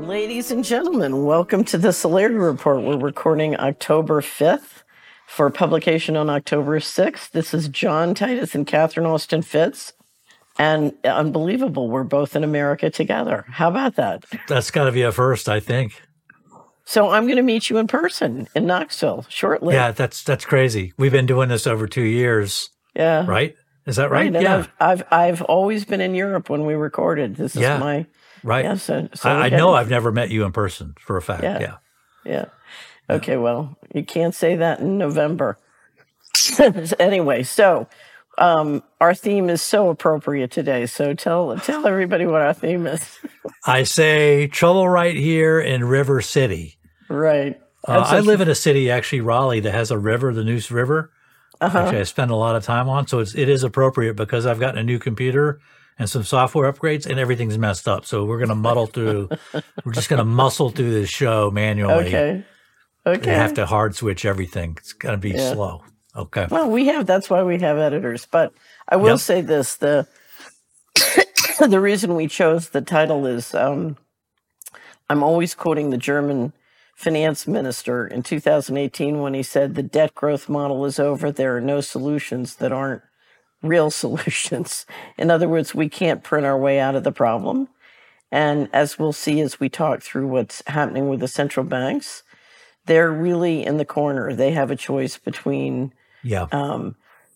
Ladies and gentlemen, welcome to the Celerity Report. We're recording October 5th for publication on October 6th. This is John Titus and Catherine Austin Fitz. And unbelievable, we're both in America together. How about that? That's got to be a first, I think. So I'm going to meet you in person in Knoxville shortly. Yeah, that's crazy. We've been doing this over 2 years. Yeah. Right? Is that right? And yeah. I've always been in Europe when we recorded. This is my... Right. Yeah, so I know I've never met you in person for a fact. Yeah. Okay, well, you can't say that in November. Anyway, so our theme is so appropriate today. So tell everybody what our theme is. I say trouble right here in River City. Right. I live in a city, actually, Raleigh, that has a river, the Neuse River. Actually, I spend a lot of time on. So it is appropriate because I've gotten a new computer and some software upgrades, and everything's messed up. So we're going to muddle through. We're just going to muscle through this show manually. Okay. You have to hard switch everything. It's going to be slow. Okay. Well, that's why we have editors. But I will say this, the reason we chose the title is I'm always quoting the German finance minister in 2018 when he said the debt growth model is over. There are no solutions that aren't real solutions. In other words, we can't print our way out of the problem. And as we'll see as we talk through what's happening with the central banks, they're really in the corner. They have a choice between, in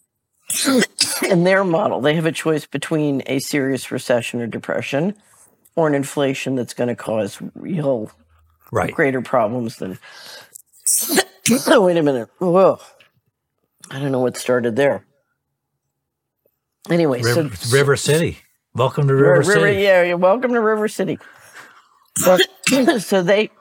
their model, they have a choice between a serious recession or depression or an inflation that's going to cause real greater problems than, oh, wait a minute. Whoa. I don't know what started there. Anyway, River City. Welcome to River City. Yeah, welcome to River City. So they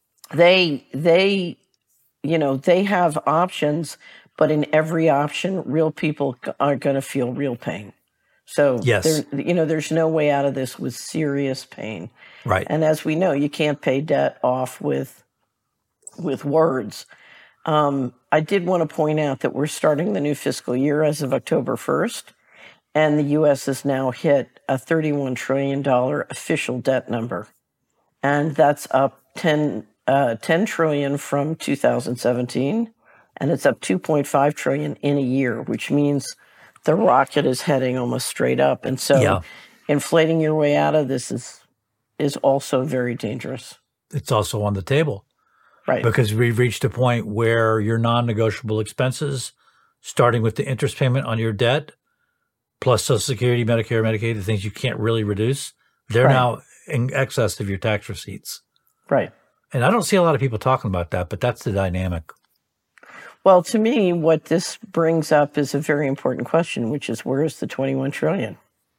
have options, but in every option, real people are going to feel real pain. So there's no way out of this with serious pain. Right. And as we know, you can't pay debt off with words. I did want to point out that we're starting the new fiscal year as of October 1st. And the U.S. has now hit a $31 trillion official debt number. And that's up $10 trillion from 2017. And it's up $2.5 trillion in a year, which means the rocket is heading almost straight up. And so inflating your way out of this is also very dangerous. It's also on the table. Right. Because we've reached a point where your non-negotiable expenses, starting with the interest payment on your debt, plus Social Security, Medicare, Medicaid, the things you can't really reduce, they're now in excess of your tax receipts. Right. And I don't see a lot of people talking about that, but that's the dynamic. Well, to me, what this brings up is a very important question, which is where is the $21 trillion?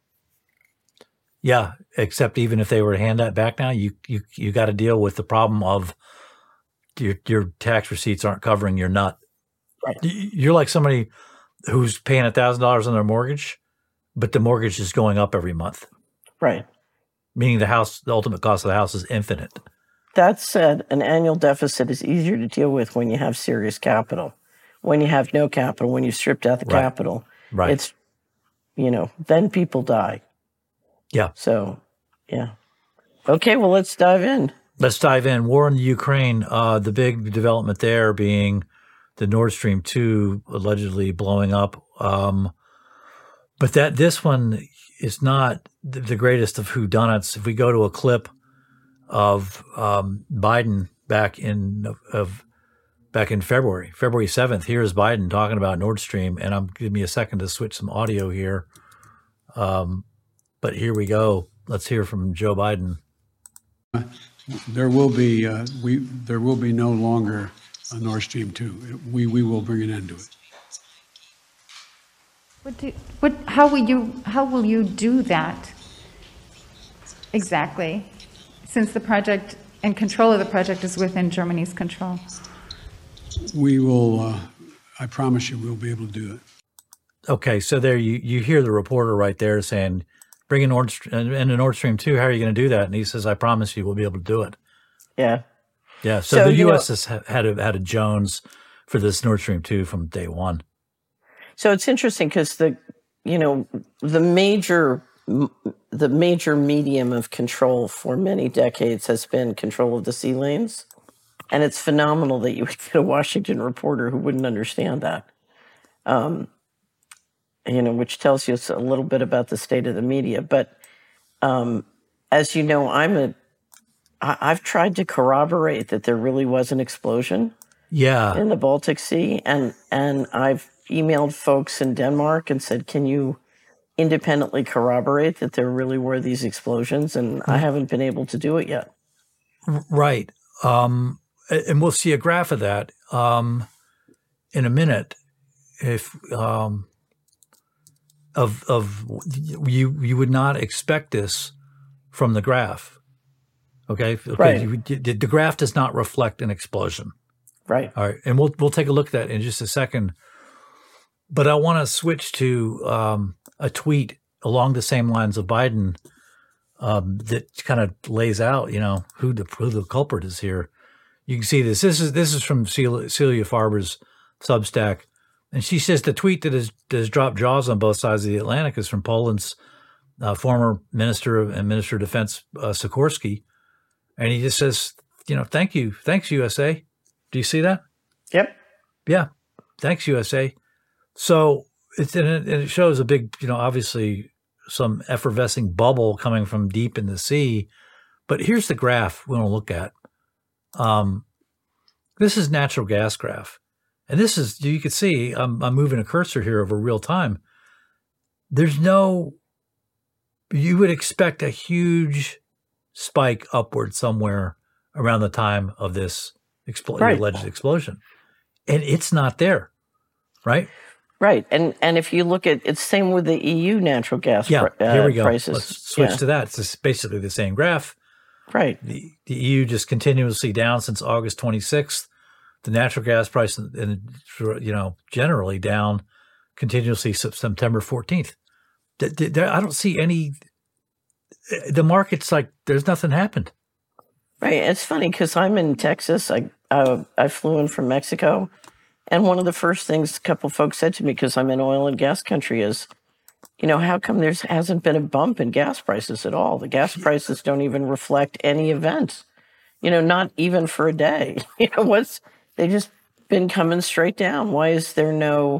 Yeah, except even if they were to hand that back now, you got to deal with the problem of your tax receipts aren't covering your nut. Right. You're like somebody who's paying $1,000 on their mortgage, but the mortgage is going up every month. Right. Meaning the ultimate cost of the house is infinite. That said, an annual deficit is easier to deal with when you have serious capital. When you have no capital, when you've stripped out the capital, it's, then people die. Yeah. So, yeah. Okay, well, let's dive in. Let's dive in. War in the Ukraine, the big development there being the Nord Stream 2 allegedly blowing up. But this one is not the greatest of whodunits. If we go to a clip of Biden back in February 7th, here's Biden talking about Nord Stream, and give me a second to switch some audio here. But here we go. Let's hear from Joe Biden. There will be no longer a Nord Stream 2. We will bring an end to it. How will you do that exactly? Since the project and control of the project is within Germany's control. We will. I promise you, we'll be able to do it. Okay, so there you hear the reporter right there saying, "Bring in Nord Stream 2. How are you going to do that?" And he says, "I promise you, we'll be able to do it." Yeah. Yeah. So the U.S. has had a Jones for this Nord Stream 2 from day one. So it's interesting because the major the major medium of control for many decades has been control of the sea lanes. And it's phenomenal that you would get a Washington reporter who wouldn't understand that. Which tells you a little bit about the state of the media. But as you know, I've tried to corroborate that there really was an explosion in the Baltic Sea. And I've emailed folks in Denmark and said, can you independently corroborate that there really were these explosions? And I haven't been able to do it yet. Right. And we'll see a graph of that in a minute. If you would not expect this from the graph, okay? Right. The graph does not reflect an explosion, right? All right, and we'll take a look at that in just a second. But I want to switch to a tweet along the same lines of Biden that kind of lays out, who the culprit is here. You can see this. This is from Celia Farber's Substack. And she says the tweet that has dropped jaws on both sides of the Atlantic is from Poland's former Minister of Defense, Sikorski. And he just says, thank you. Thanks, USA. Do you see that? Yep. Yeah. Thanks, USA. So it shows a big, obviously some effervescing bubble coming from deep in the sea. But here's the graph we want to look at. This is natural gas graph. And this is, you can see, I'm moving a cursor here over real time. You would expect a huge spike upward somewhere around the time of this alleged explosion. And it's not there, right? Right. And if you look at, it's same with the EU natural gas here we go. prices. Let's switch to that. It's just basically the same graph. Right. The EU just continuously down since August 26th. The natural gas price, generally down continuously September 14th. I don't see any. The market's like there's nothing happened. Right. It's funny because I'm in Texas. I flew in from Mexico, and one of the first things a couple folks said to me, because I'm in oil and gas country, is, how come there hasn't been a bump in gas prices at all? The gas prices don't even reflect any event. Not even for a day. They just been coming straight down. Why is there no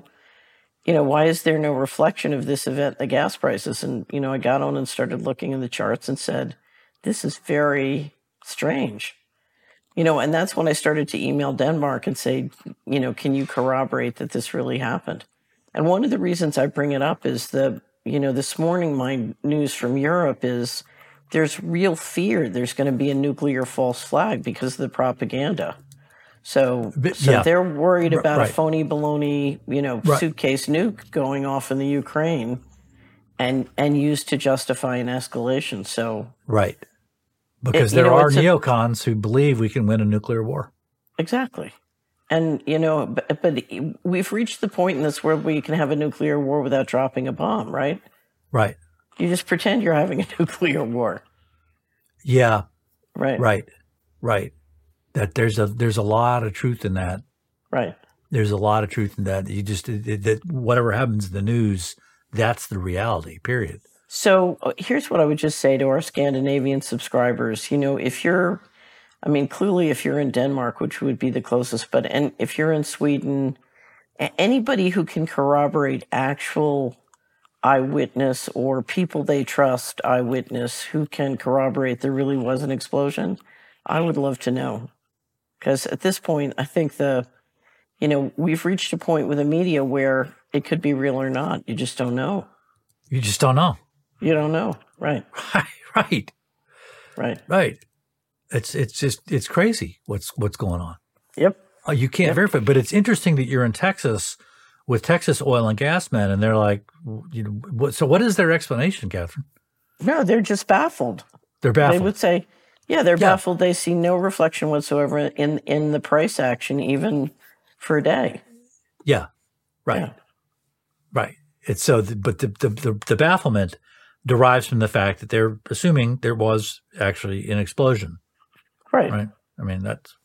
reflection of this event in the gas prices? And, I got on and started looking in the charts and said, this is very strange. And that's when I started to email Denmark and say, can you corroborate that this really happened? And one of the reasons I bring it up is this morning, my news from Europe is there's real fear there's going to be a nuclear false flag because of the propaganda. So they're worried about a phony baloney, suitcase nuke going off in the Ukraine and used to justify an escalation. So right. Because there are neocons who believe we can win a nuclear war. Exactly. And, but we've reached the point in this world where you can have a nuclear war without dropping a bomb, right? Right. You just pretend you're having a nuclear war. Yeah. Right. Right. That there's a lot of truth in that. Right. There's a lot of truth in that. That whatever happens in the news, that's the reality, period. So here's what I would just say to our Scandinavian subscribers. If you're in Denmark, which would be the closest, and if you're in Sweden, anybody who can corroborate actual eyewitness or people they trust eyewitness who can corroborate there really was an explosion, I would love to know. Because at this point, I think we've reached a point with the media where it could be real or not. You just don't know. You just don't know. You don't know. Right. Right. It's crazy what's going on. Yep. You can't verify, but it's interesting that you're in Texas with Texas oil and gas men, and they're like, so what is their explanation, Catherine? No, they're just baffled. They're baffled. They would say, they're baffled. They see no reflection whatsoever in the price action, even for a day. Yeah. Right. Yeah. Right. It's so, but the bafflement derives from the fact that they're assuming there was actually an explosion. Right. Right. I mean, that's,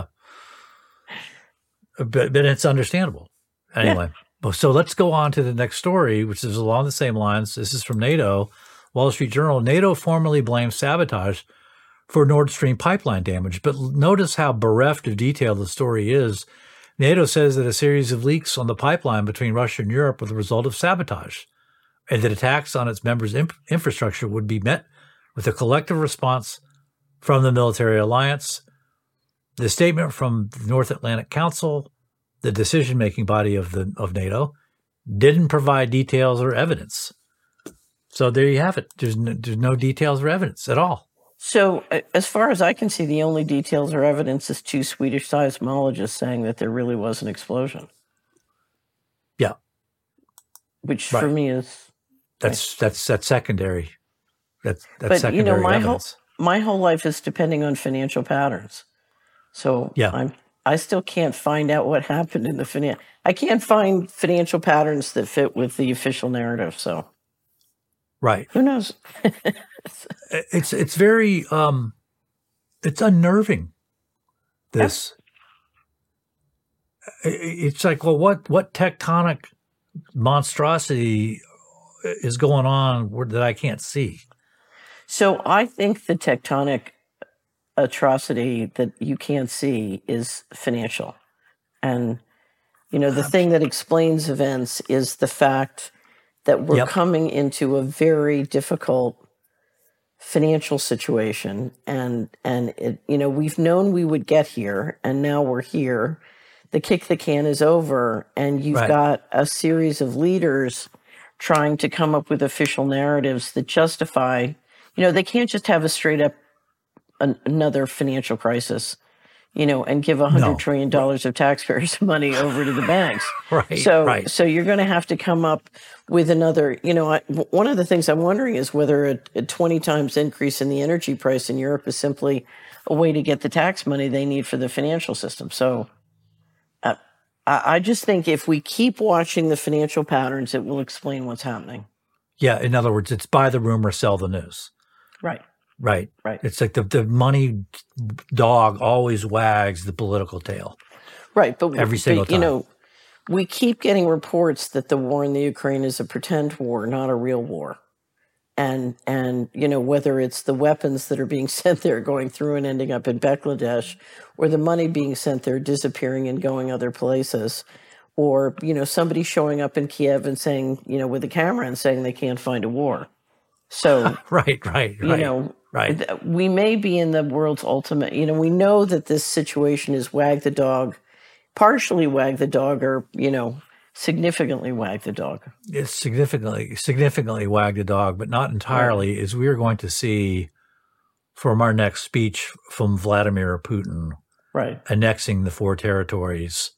but it's understandable. Anyway, so let's go on to the next story, which is along the same lines. This is from NATO. Wall Street Journal, NATO formally blames sabotage for Nord Stream pipeline damage. But notice how bereft of detail the story is. NATO says that a series of leaks on the pipeline between Russia and Europe were the result of sabotage, and that attacks on its members' infrastructure would be met with a collective response from the military alliance. The statement from the North Atlantic Council, the decision-making body of NATO, didn't provide details or evidence. So there you have it. There's no details or evidence at all. So as far as I can see, the only details or evidence is 2 Swedish seismologists saying that there really was an explosion. Yeah. Which Right. for me is... That's secondary. That's But, secondary my evidence. my whole life is depending on financial patterns. So Yeah. I still can't find out what happened in the I can't find financial patterns that fit with the official narrative. So Right. who knows? It's very it's unnerving. This. It's like, well, what tectonic monstrosity is going on that I can't see? So I think the tectonic atrocity that you can't see is financial. And, the thing that explains events is the fact that we're Yep. coming into a very difficult financial situation. And it, we've known we would get here, and now we're here. The kick the can is over, and you've Right. got a series of leaders trying to come up with official narratives that justify, they can't just have a straight up another financial crisis, and give $100 trillion of taxpayers' money over to the banks. Right. So, right. so you're going to have to come up with another, one of the things I'm wondering is whether a 20 times increase in the energy price in Europe is simply a way to get the tax money they need for the financial system. So I just think if we keep watching the financial patterns, it will explain what's happening. Yeah. In other words, it's buy the rumor, sell the news. Right. Right. Right. It's like the money dog always wags the political tail. Right. But Every single time. We keep getting reports that the war in the Ukraine is a pretend war, not a real war. And whether it's the weapons that are being sent there going through and ending up in Bangladesh, or the money being sent there disappearing and going other places, or, somebody showing up in Kiev and saying, with a camera and saying they can't find a war. So, Right. right. We may be in the world's ultimate, we know that this situation is wag the dog, partially wag the dog, or, significantly wag the dog. It's significantly wag the dog, but not entirely, as we are going to see from our next speech from Vladimir Putin, Right. annexing the 4 territories,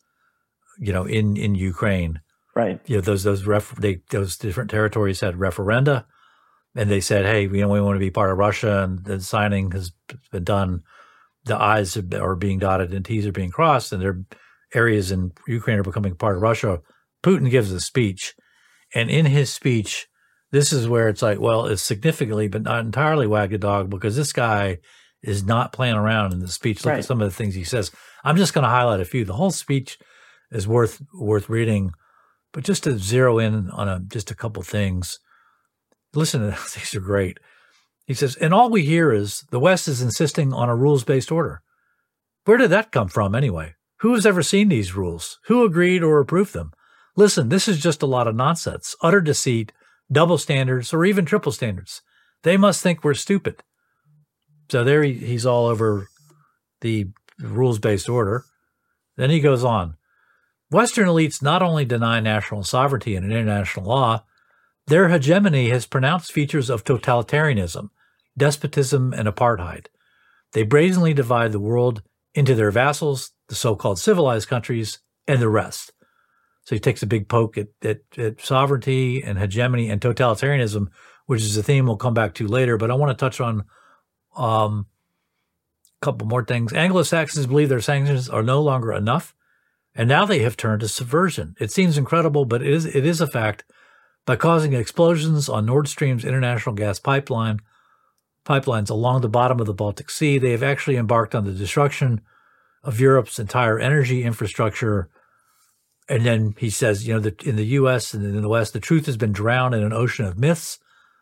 in Ukraine. Right. Those different territories had referenda, and they said, hey, we want to be part of Russia, and the signing has been done. The I's are being dotted and T's are being crossed, and their areas in Ukraine are becoming part of Russia. Putin gives a speech, and in his speech, this is where it's like, well, it's significantly but not entirely wag the dog, because this guy is not playing around in the speech. Look Right. at some of the things he says. I'm just going to highlight a few. The whole speech is worth reading, but just to zero in on just a couple things. Listen to this. These are great. He says, and all we hear is the West is insisting on a rules-based order. Where did that come from anyway? Who has ever seen these rules? Who agreed or approved them? Listen, this is just a lot of nonsense, utter deceit, double standards, or even triple standards. They must think we're stupid. So there he's all over the rules-based order. Then he goes on. Western elites not only deny national sovereignty and international law, their hegemony has pronounced features of totalitarianism, despotism, and apartheid. They brazenly divide the world into their vassals, the so-called civilized countries, and the rest. So he takes a big poke at sovereignty and hegemony and totalitarianism, which is a theme we'll come back to later. But I want to touch on a couple more things. Anglo-Saxons believe their sanctions are no longer enough, and now they have turned to subversion. It seems incredible, but it is a fact. By causing explosions on Nord Stream's international gas pipelines along the bottom of the Baltic Sea, they have actually embarked on the destruction of Europe's entire energy infrastructure. And then he says, that in the U.S. and in the West, the truth has been drowned in an ocean of myths,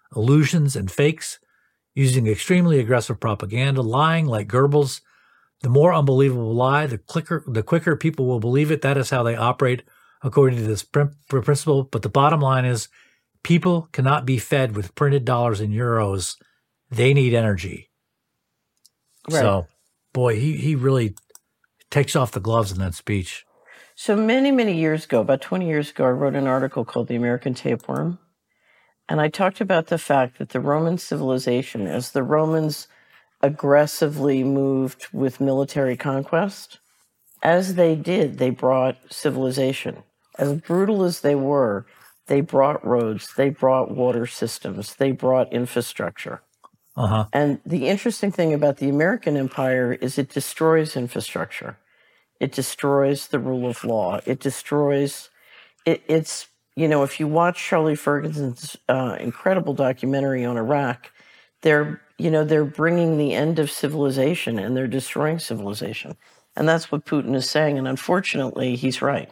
illusions, and fakes, using extremely aggressive propaganda, lying like Goebbels. The more unbelievable lie, the quicker people will believe it. That is how they operate according to this principle. But the bottom line is people cannot be fed with printed dollars and euros. They need energy. Right. So, boy, he really takes off the gloves in that speech. So many, many years ago, about 20 years ago, I wrote an article called The American Tapeworm. And I talked about the fact that the Roman civilization, as the Romans aggressively moved with military conquest, as they did, they brought civilization. As brutal as they were, they brought roads, they brought water systems, they brought infrastructure. And the interesting thing about the American empire is it destroys infrastructure. It destroys the rule of law. It destroys, it's, if you watch Charlie Ferguson's incredible documentary on Iraq, they're bringing the end of civilization and they're destroying civilization. And that's what Putin is saying. And unfortunately, he's right.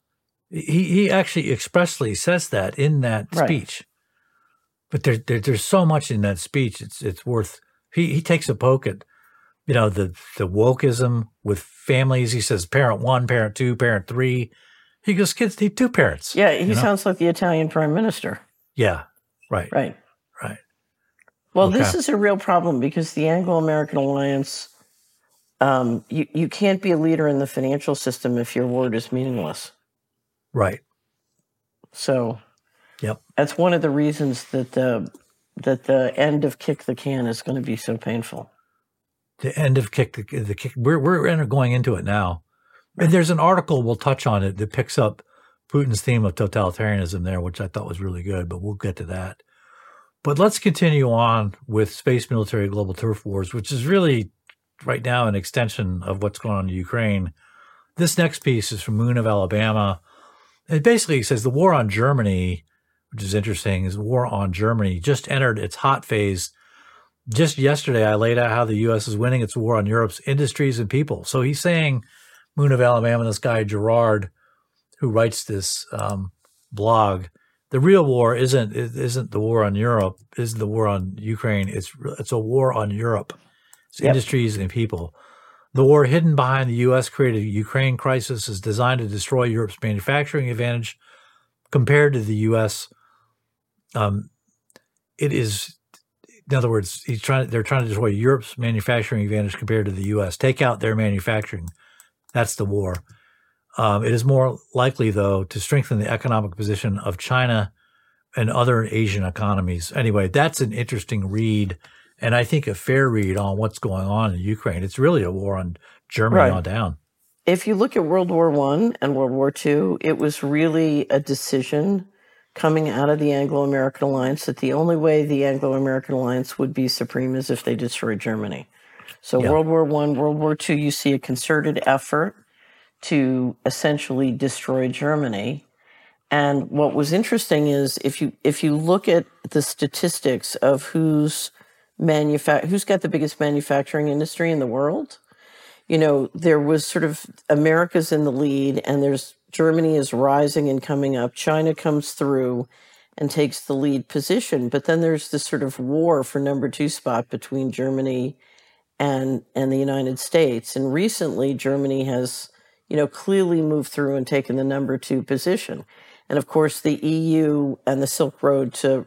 He actually expressly says that in that speech. But there's so much in that speech. It's worth. He takes a poke at, the wokeism with families. He says parent 1, parent 2, parent 3. He goes, kids need 2 parents. Yeah, he sounds like the Italian prime minister. Yeah, right. Right. Well, Okay. This is a real problem because the Anglo-American alliance, you can't be a leader in the financial system if your word is meaningless. Right. So. Yep. That's one of the reasons that the end of Kick the Can is going to be so painful. The end of Kick the Kick. We're going into it now. And there's an article, we'll touch on it, that picks up Putin's theme of totalitarianism there, which I thought was really good, but we'll get to that. But let's continue on with space, military, global turf wars, which is really right now an extension of what's going on in Ukraine. This next piece is from Moon of Alabama. It basically says the war on Germany, which is interesting, is the war on Germany just entered its hot phase. Just yesterday, I laid out how the U.S. is winning its war on Europe's industries and people. So he's saying, Moon of Alabama, this guy Gerard, who writes this blog, the real war isn't the war on Europe, isn't the war on Ukraine. It's a war on Europe. It's industries and people. The war hidden behind the U.S. created Ukraine crisis is designed to destroy Europe's manufacturing advantage compared to the U.S. It is, in other words, they're trying to destroy Europe's manufacturing advantage compared to the U.S. Take out their manufacturing. That's the war. It is more likely, though, to strengthen the economic position of China and other Asian economies. Anyway, that's an interesting read, and I think a fair read on what's going on in Ukraine. It's really a war on Germany on down. If you look at World War I and World War II, it was really a decision coming out of the Anglo-American alliance that the only way the Anglo-American alliance would be supreme is if they destroyed Germany. So World War I, World War II, you see a concerted effort to essentially destroy Germany. And what was interesting is if you look at the statistics of who's got the biggest manufacturing industry in the world, there was sort of America's in the lead, and Germany is rising and coming up. China comes through and takes the lead position. But then there's this sort of war for number 2 spot between Germany and the United States. And recently, Germany has, clearly moved through and taken the number 2 position. And of course, the EU and the Silk Road to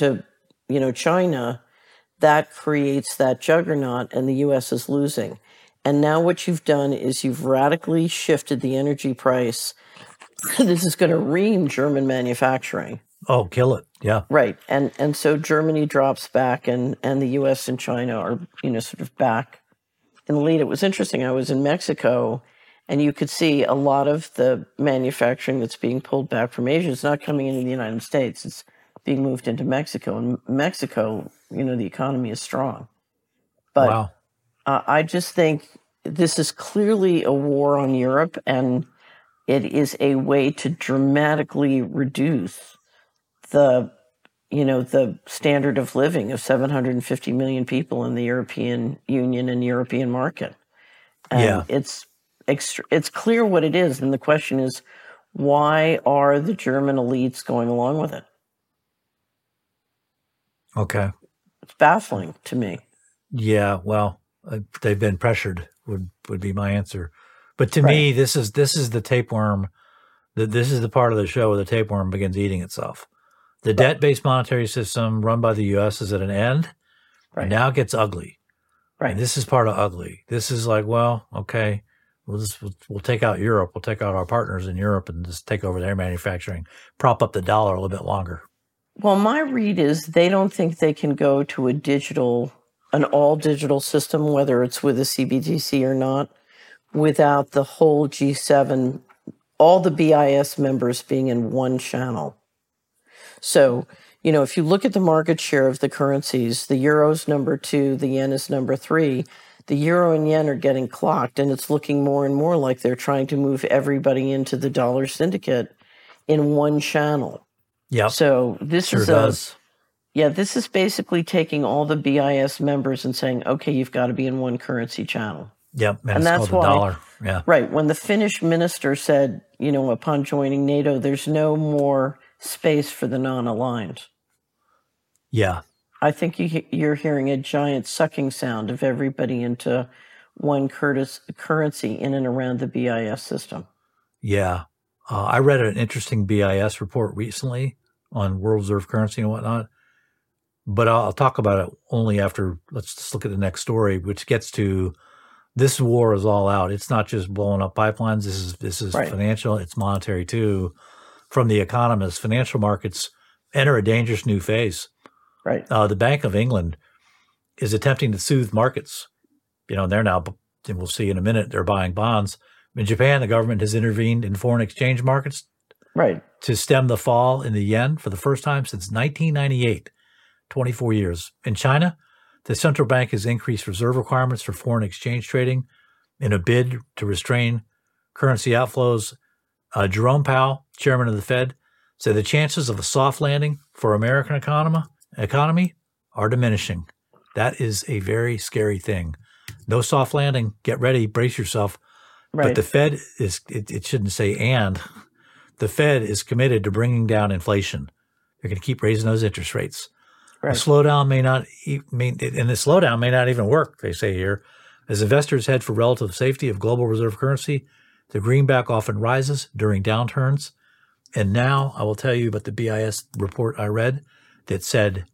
China, that creates that juggernaut, and the U.S. is losing. And now what you've done is you've radically shifted the energy price. This is going to ream German manufacturing. Oh, kill it. Yeah. Right. And so Germany drops back, and the U.S. and China are, sort of back in the lead. It was interesting. I was in Mexico, and you could see a lot of the manufacturing that's being pulled back from Asia is not coming into the United States. It's being moved into Mexico. And Mexico, the economy is strong. But wow. I just think this is clearly a war on Europe, and it is a way to dramatically reduce the standard of living of 750 million people in the European Union and European market. And it's clear what it is. And the question is, why are the German elites going along with it? Okay. It's baffling to me. Yeah. Well, they've been pressured would be my answer. But to me, this is the tapeworm. This is the part of the show where the tapeworm begins eating itself. The debt-based monetary system run by the U.S. is at an end. Right. And now it gets ugly. Right. And this is part of ugly. This is like, well, okay, we'll take out Europe. We'll take out our partners in Europe and just take over their manufacturing, prop up the dollar a little bit longer. Well, my read is they don't think they can go to an all-digital system, whether it's with a CBDC or not, without the whole G7, all the BIS members being in one channel. So, if you look at the market share of the currencies, the euro's number 2, the yen is number 3. The euro and yen are getting clocked, and it's looking more and more like they're trying to move everybody into the dollar syndicate in one channel. Yeah. So this sure does. This is basically taking all the BIS members and saying, okay, you've got to be in one currency channel. Yep, and that's called the dollar. Yeah. Right. When the Finnish minister said, upon joining NATO, there's no more space for the non-aligned. Yeah. I think you're hearing a giant sucking sound of everybody into one currency in and around the BIS system. Yeah. I read an interesting BIS report recently on world reserve currency and whatnot, but I'll talk about it only after, let's just look at the next story, which gets to this war is all out. It's not just blowing up pipelines. This is right. Financial. It's monetary too. From The Economist, financial markets enter a dangerous new phase. Right. The Bank of England is attempting to soothe markets. They're now, and we'll see in a minute, they're buying bonds. In Japan, the government has intervened in foreign exchange markets to stem the fall in the yen for the first time since 1998, 24 years. In China, the central bank has increased reserve requirements for foreign exchange trading in a bid to restrain currency outflows. Jerome Powell, chairman of the Fed, said the chances of a soft landing for American economy are diminishing. That is a very scary thing. No soft landing. Get ready. Brace yourself. Right. But the Fed is, it shouldn't say and, the Fed is committed to bringing down inflation. They're going to keep raising those interest rates. Right. The slowdown may not even work, they say here. As investors head for relative safety of global reserve currency, the greenback often rises during downturns. And now I will tell you about the BIS report I read that said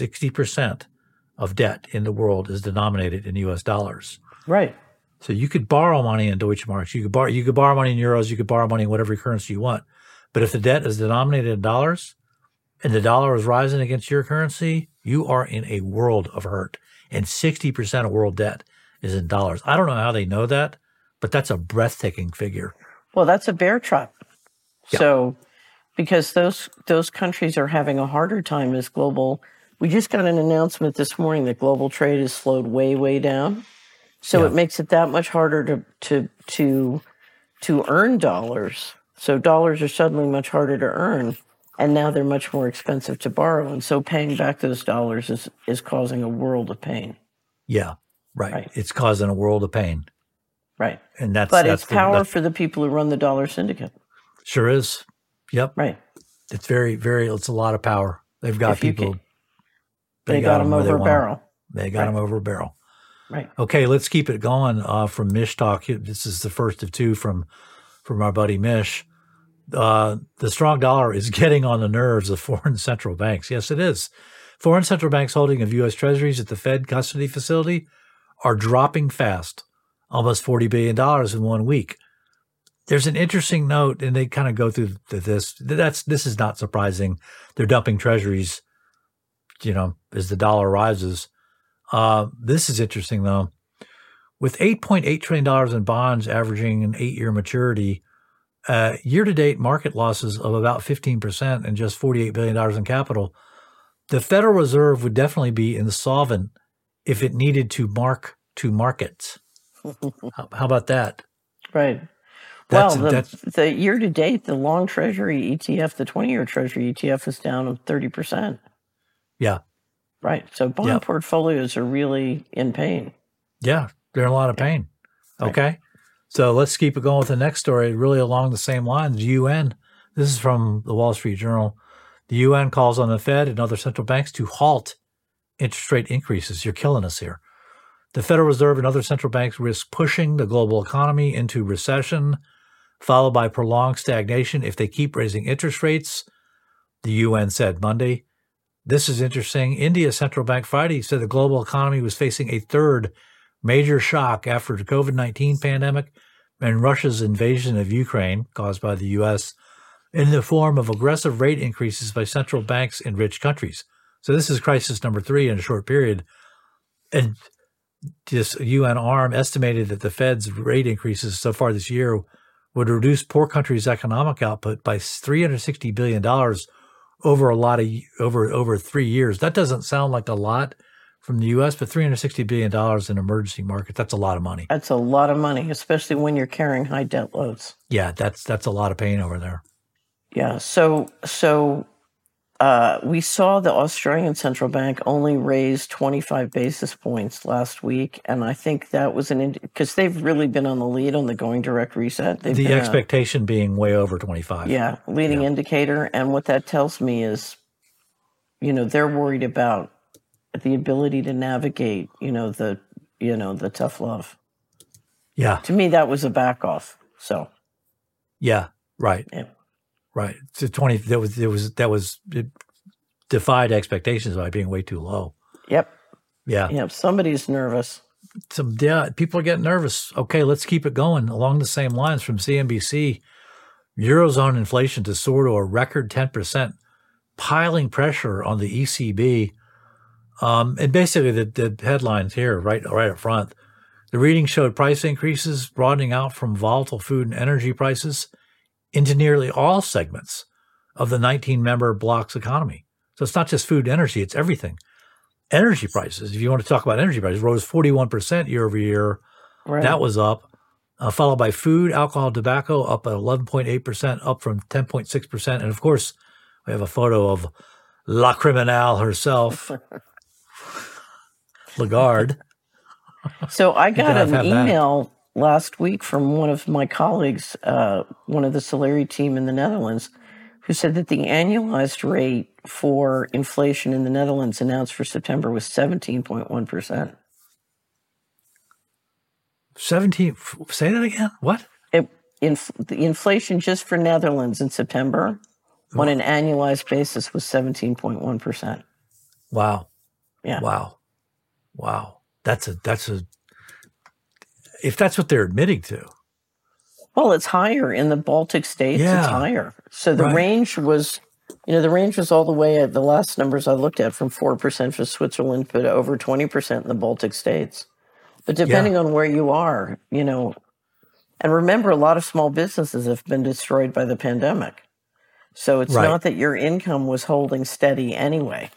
60% of debt in the world is denominated in U.S. dollars. Right. So you could borrow money in Deutsche Marks. You could borrow money in euros. You could borrow money in whatever currency you want. But if the debt is denominated in dollars and the dollar is rising against your currency, you are in a world of hurt. And 60% of world debt is in dollars. I don't know how they know that, but that's a breathtaking figure. Well, that's a bear trap. Yeah. So because those countries are having a harder time as global. We just got an announcement this morning that global trade has slowed way, way down. So it makes it that much harder to earn dollars. So dollars are suddenly much harder to earn, and now they're much more expensive to borrow. And so paying back those dollars is causing a world of pain. Yeah, right. It's causing a world of pain. Right. And it's power for the people who run the dollar syndicate. Sure is. Yep. Right. It's it's a lot of power. They've got people. They got them over a barrel. They got them over a barrel. Right. Okay, let's keep it going from Mish Talk. This is the first of two from our buddy Mish. The strong dollar is getting on the nerves of foreign central banks. Yes, it is. Foreign central banks holding of U.S. Treasuries at the Fed custody facility are dropping fast, almost $40 billion in 1 week. There's an interesting note, and they kind of go through this. This is not surprising. They're dumping treasuries, as the dollar rises. This is interesting, though. With $8.8 trillion in bonds averaging an 8-year maturity, year-to-date market losses of about 15% and just $48 billion in capital, the Federal Reserve would definitely be insolvent if it needed to mark to market. How about that? Right. The year-to-date, the long Treasury ETF, the 20-year Treasury ETF is down 30%. Yeah. Right. So bond portfolios are really in pain. Yeah, they're in a lot of pain. Right. Okay. So let's keep it going with the next story, really along the same lines. UN, this is from the Wall Street Journal. The UN calls on the Fed and other central banks to halt interest rate increases. You're killing us here. The Federal Reserve and other central banks risk pushing the global economy into recession, followed by prolonged stagnation if they keep raising interest rates, the UN said Monday. This is interesting. India's central bank Friday said the global economy was facing a third major shock after the COVID-19 pandemic and Russia's invasion of Ukraine, caused by the U.S., in the form of aggressive rate increases by central banks in rich countries. So this is crisis number 3 in a short period. And this UN arm estimated that the Fed's rate increases so far this year would reduce poor countries' economic output by $360 billion over 3 years. That doesn't sound like a lot from the U.S., but $360 billion in emerging markets, that's a lot of money. That's a lot of money, especially when you're carrying high debt loads. Yeah, that's a lot of pain over there. Yeah. So we saw the Australian Central Bank only raise 25 basis points last week, and I think that was because they've really been on the lead on the going direct reset. They've the expectation being way over 25. Yeah, leading indicator. And what that tells me is, they're worried about the ability to navigate, the tough love. Yeah. To me, that was a back off. So. Yeah. Right. Yeah. Right. So 20. It defied expectations by being way too low. Yep. Yeah. Yep. Somebody's nervous. People are getting nervous. Okay, let's keep it going. Along the same lines from CNBC, Eurozone inflation to soar to a record 10%, piling pressure on the ECB. And basically the headlines here, right up front, the reading showed price increases broadening out from volatile food and energy prices into nearly all segments of the 19-member bloc's economy. So it's not just food and energy, it's everything. Energy prices, if you want to talk about energy prices, rose 41% year over year. Right. That was up, followed by food, alcohol, tobacco, up at 11.8%, up from 10.6%. And of course, we have a photo of La Criminale herself, Lagarde. So I got an email last week from one of my colleagues, one of the Solari team in the Netherlands, who said that the annualized rate for inflation in the Netherlands announced for September was 17.1%. 17. Say that again. What? The inflation just for Netherlands in September on an annualized basis was 17.1%. Wow. Yeah. Wow. That's if that's what they're admitting to. Well, it's higher in the Baltic states. Yeah. It's higher. So the range was, the range was all the way at the last numbers I looked at from 4% for Switzerland, but over 20% in the Baltic states. But depending on where you are, and remember, a lot of small businesses have been destroyed by the pandemic. So it's not that your income was holding steady anyway.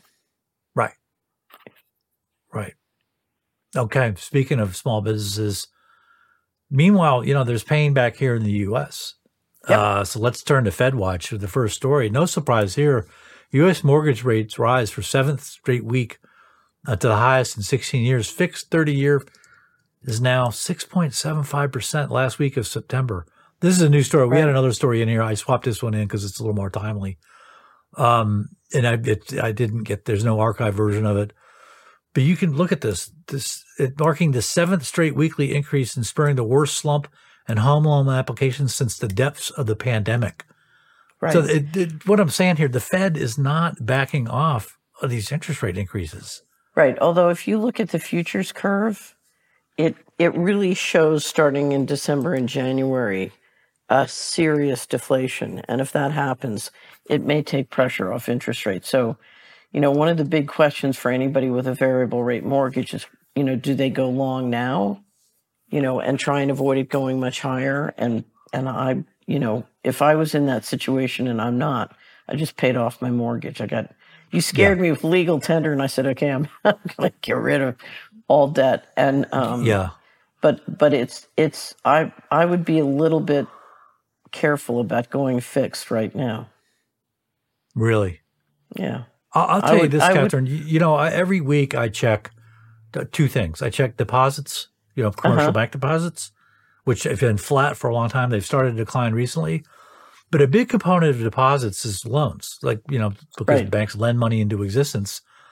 Right. Okay. Speaking of small businesses, meanwhile, there's pain back here in the U.S. Yep. So let's turn to FedWatch for the first story. No surprise here. U.S. mortgage rates rise for 7th straight week to the highest in 16 years. Fixed 30-year is now 6.75% last week of September. This is a new story. We had another story in here. I swapped this one in because it's a little more timely. And I didn't get, there's no archive version of it. But you can look at this marking the 7th straight weekly increase and spurring the worst slump in home loan applications since the depths of the pandemic. Right. So what I'm saying here, the Fed is not backing off of these interest rate increases. Right. Although if you look at the futures curve, it really shows starting in December and January a serious deflation. And if that happens, it may take pressure off interest rates. So, one of the big questions for anybody with a variable rate mortgage is, do they go long now, and try and avoid it going much higher? And I, if I was in that situation and I'm not, I just paid off my mortgage. You scared me with legal tender, and I said, okay, I'm going to get rid of all debt. And, but I would be a little bit careful about going fixed right now. Really? Yeah. I'll tell you this, Catherine. Every week I check two things. I check deposits, commercial bank deposits, which have been flat for a long time. They've started to decline recently. But a big component of deposits is loans, because the banks lend money into existence.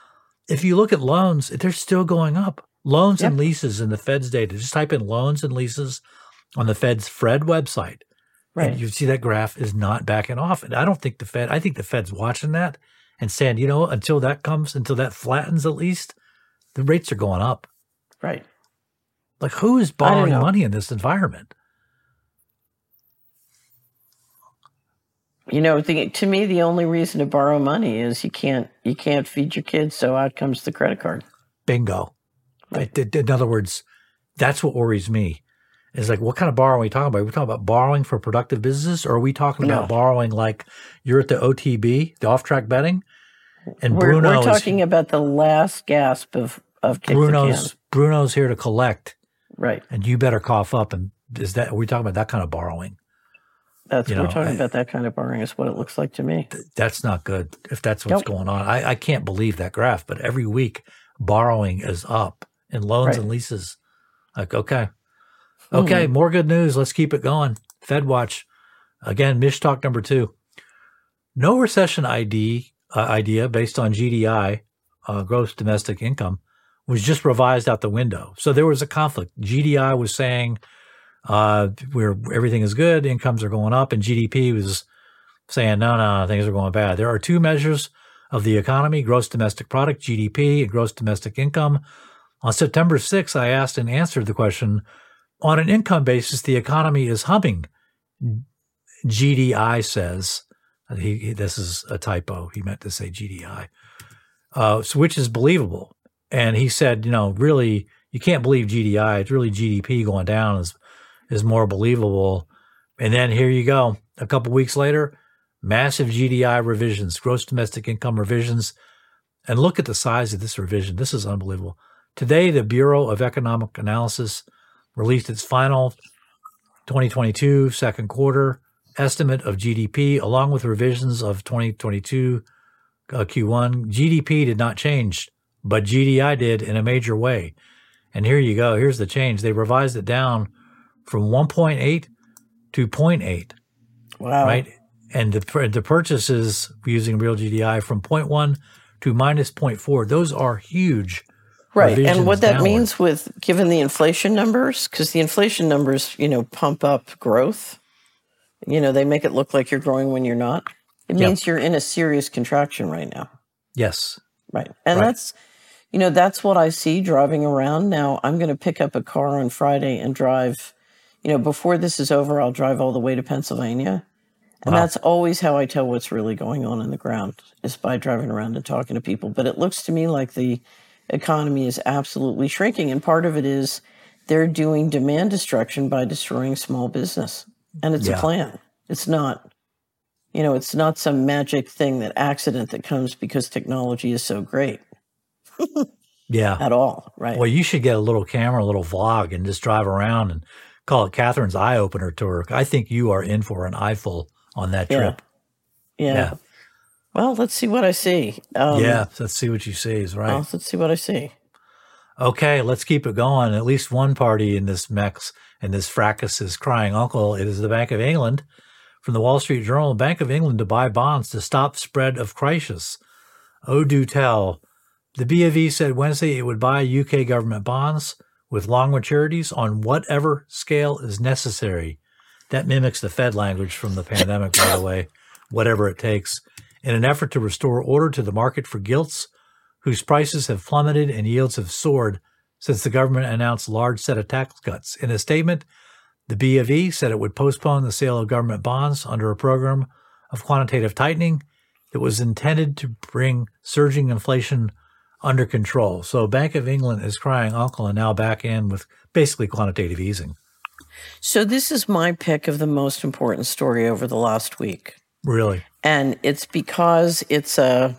if you look at loans, they're still going up. Loans and leases in the Fed's data. Just type in loans and leases on the Fed's Fred website. Right. And you see that graph is not backing off. And I think the Fed's watching that and saying, until that flattens at least, the rates are going up. Right. Like, who is borrowing money in this environment? To me, the only reason to borrow money is you can't feed your kids, so out comes the credit card. Bingo. Right. In other words, that's what worries me. Is like, what kind of borrowing are we talking about? Are we talking about borrowing for productive business, or are we talking about borrowing like you're at the OTB, the off-track betting, and we're talking about the last gasp of kick the can. Bruno's here to collect, right? And you better cough up. And are we talking about that kind of borrowing? We're talking about that kind of borrowing is what it looks like to me. That's not good if that's what's going on. I can't believe that graph, but every week borrowing is up in loans and leases. Like, okay, more good news. Let's keep it going. Fed Watch. Again, Mish Talk number 2. No recession idea based on GDI, gross domestic income, was just revised out the window. So there was a conflict. GDI was saying everything is good, incomes are going up, and GDP was saying, no, things are going bad. There are 2 measures of the economy, gross domestic product, GDP, and gross domestic income. On September 6th, I asked and answered the question, on an income basis, the economy is humming. GDI says, this is a typo. He meant to say GDI, which is believable. And he said, really, you can't believe GDI. It's really GDP going down is more believable. And then here you go. A couple weeks later, massive GDI revisions, gross domestic income revisions. And look at the size of this revision. This is unbelievable. Today, the Bureau of Economic Analysis released its final 2022 second quarter estimate of GDP, along with revisions of 2022 Q1. GDP did not change, but GDI did in a major way. And here you go. Here's the change. They revised it down from 1.8 to 0.8. Wow. Right? And the purchases using real GDI from 0.1 to minus 0.4. Those are huge. Right. And what that means given the inflation numbers, because the inflation numbers, pump up growth. They make it look like you're growing when you're not. It means you're in a serious contraction right now. Yes. Right. And that's what I see driving around. Now, I'm going to pick up a car on Friday and drive, before this is over, I'll drive all the way to Pennsylvania. And that's always how I tell what's really going on in the ground, is by driving around and talking to people. But it looks to me like the economy is absolutely shrinking. And part of it is they're doing demand destruction by destroying small business. And it's a plan. It's not, it's not some magic thing, accident that comes because technology is so great. At all, right? Well, you should get a little camera, a little vlog, and just drive around and call it Catherine's Eye Opener Tour. I think you are in for an eyeful on that trip. Yeah. Well, let's see what I see. Let's see what you see is right. Well, let's see what I see. Okay, let's keep it going. At least one party in this mix and this fracas is crying uncle. It is the Bank of England. From the Wall Street Journal, Bank of England to buy bonds to stop spread of crisis. Oh, do tell. The B of E said Wednesday it would buy UK government bonds with long maturities on whatever scale is necessary. That mimics the Fed language from the pandemic, by the way, whatever it takes, in an effort to restore order to the market for gilts, whose prices have plummeted and yields have soared since the government announced large set of tax cuts. In a statement, the B of E said it would postpone the sale of government bonds under a program of quantitative tightening that was intended to bring surging inflation under control. So Bank of England is crying uncle and now back in with basically quantitative easing. So this is my pick of the most important story over the last week. Really? And it's because it's a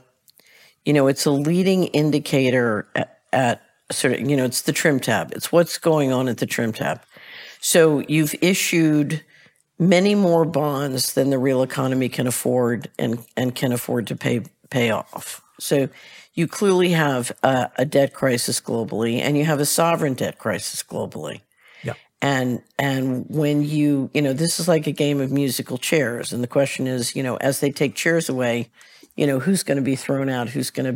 leading indicator at sort of, it's the trim tab. It's what's going on at the trim tab. So you've issued many more bonds than the real economy can afford and can afford to pay off. So you clearly have a debt crisis globally, and you have a sovereign debt crisis globally. Yeah. And when this is like a game of musical chairs. And the question is, as they take chairs away, who's going to be thrown out, who's going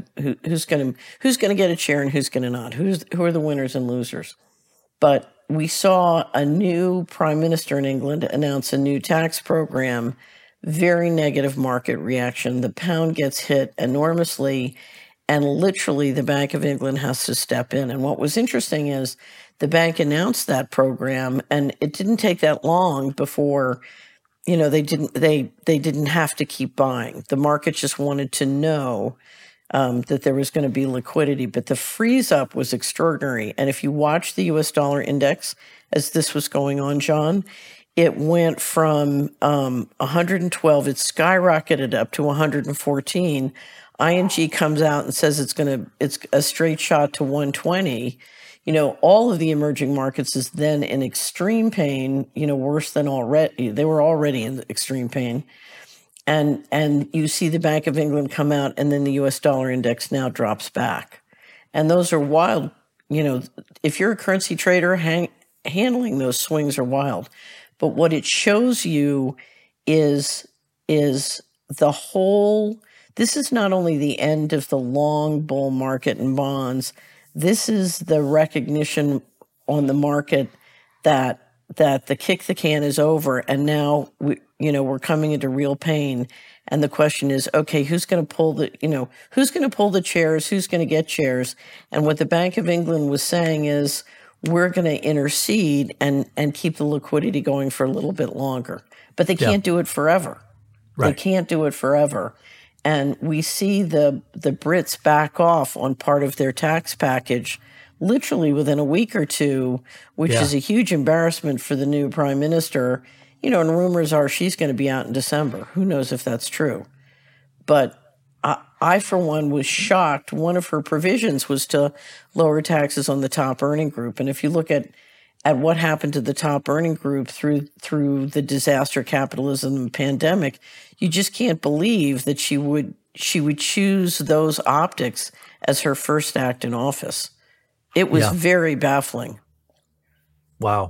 to get a chair and who's going to not, who are the winners and losers. But we saw a new prime minister in England announce a new tax program, very negative market reaction. The pound gets hit enormously, and literally the Bank of England has to step in. And what was interesting is the bank announced that program, and it didn't take that long before, they didn't have to keep buying. The market just wanted to know that there was going to be liquidity, but the freeze up was extraordinary. And if you watch the US dollar index as this was going on, John, it went from 112, it skyrocketed up to 114. ING comes out and says it's a straight shot to 120. All of the emerging markets is then in extreme pain, worse than already. They were already in extreme pain. And you see the Bank of England come out, and then the US dollar index now drops back. And those are wild. If you're a currency trader, handling those swings are wild. But what it shows you is the whole, this is not only the end of the long bull market in bonds, this is the recognition on the market that the kick the can is over, and now we're coming into real pain. And the question is, okay, who's going to pull the chairs? Who's going to get chairs? And what the Bank of England was saying is, we're going to intercede and keep the liquidity going for a little bit longer. But they can't do it forever. Right. They can't do it forever. And we see the Brits back off on part of their tax package literally within a week or two, which is a huge embarrassment for the new prime minister. And rumors are she's going to be out in December. Who knows if that's true? But I, for one, was shocked. One of her provisions was to lower taxes on the top earning group. And if you look at what happened to the top earning group through the disaster capitalism and pandemic, you just can't believe that she would choose those optics as her first act in office. It was very baffling. Wow.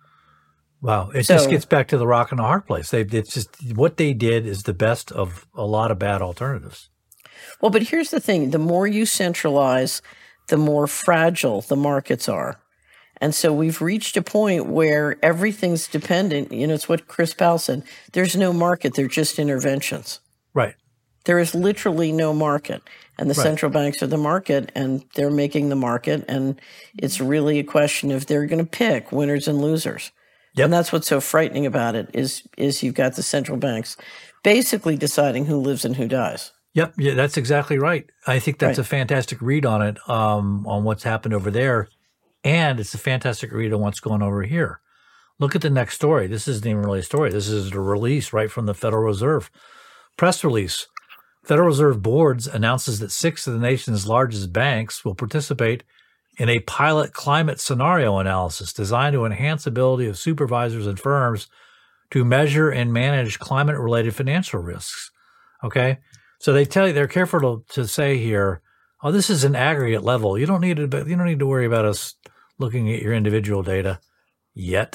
It just gets back to the rock and the hard place. It's just what they did is the best of a lot of bad alternatives. Well, but here's the thing. The more you centralize, the more fragile the markets are. And so we've reached a point where everything's dependent. It's what Chris Powell said. There's no market. They're just interventions. Right. There is literally no market. And the central banks are the market, and they're making the market. And it's really a question of they're going to pick winners and losers. Yep. And that's what's so frightening about it is you've got the central banks basically deciding who lives and who dies. Yep. Yeah, that's exactly right. I think that's a fantastic read on it, on what's happened over there. And it's a fantastic read on what's going over here. Look at the next story. This isn't even really a story. This is a release right from the Federal Reserve. Press release. Federal Reserve Boards announces that 6 of the nation's largest banks will participate in a pilot climate scenario analysis designed to enhance ability of supervisors and firms to measure and manage climate-related financial risks. Okay? So they tell you, they're careful to say here, this is an aggregate level. You don't need to worry about us looking at your individual data yet.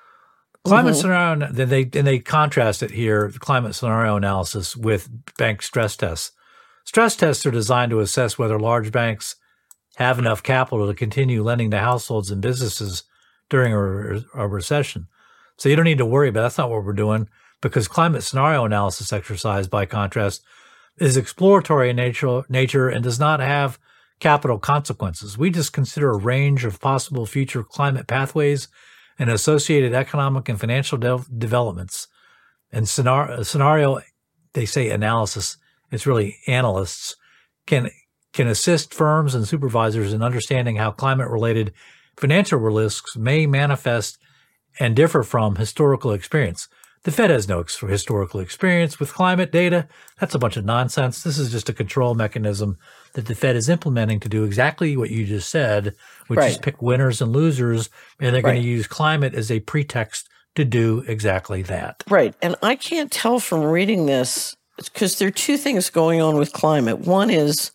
Climate scenario, then they contrast it here, the climate scenario analysis with bank stress tests. Stress tests are designed to assess whether large banks have enough capital to continue lending to households and businesses during a recession. So you don't need to worry about it. That's not what we're doing, because climate scenario analysis exercise, by contrast, is exploratory in nature and does not have capital consequences. We just consider a range of possible future climate pathways and associated economic and financial developments. And scenario, they say analysis, it's really analysts, can assist firms and supervisors in understanding how climate-related financial risks may manifest and differ from historical experience. The Fed has no historical experience with climate data. That's a bunch of nonsense. This is just a control mechanism that the Fed is implementing to do exactly what you just said, which is pick winners and losers, and they're going to use climate as a pretext to do exactly that. Right. And I can't tell from reading this, because there are two things going on with climate. One is,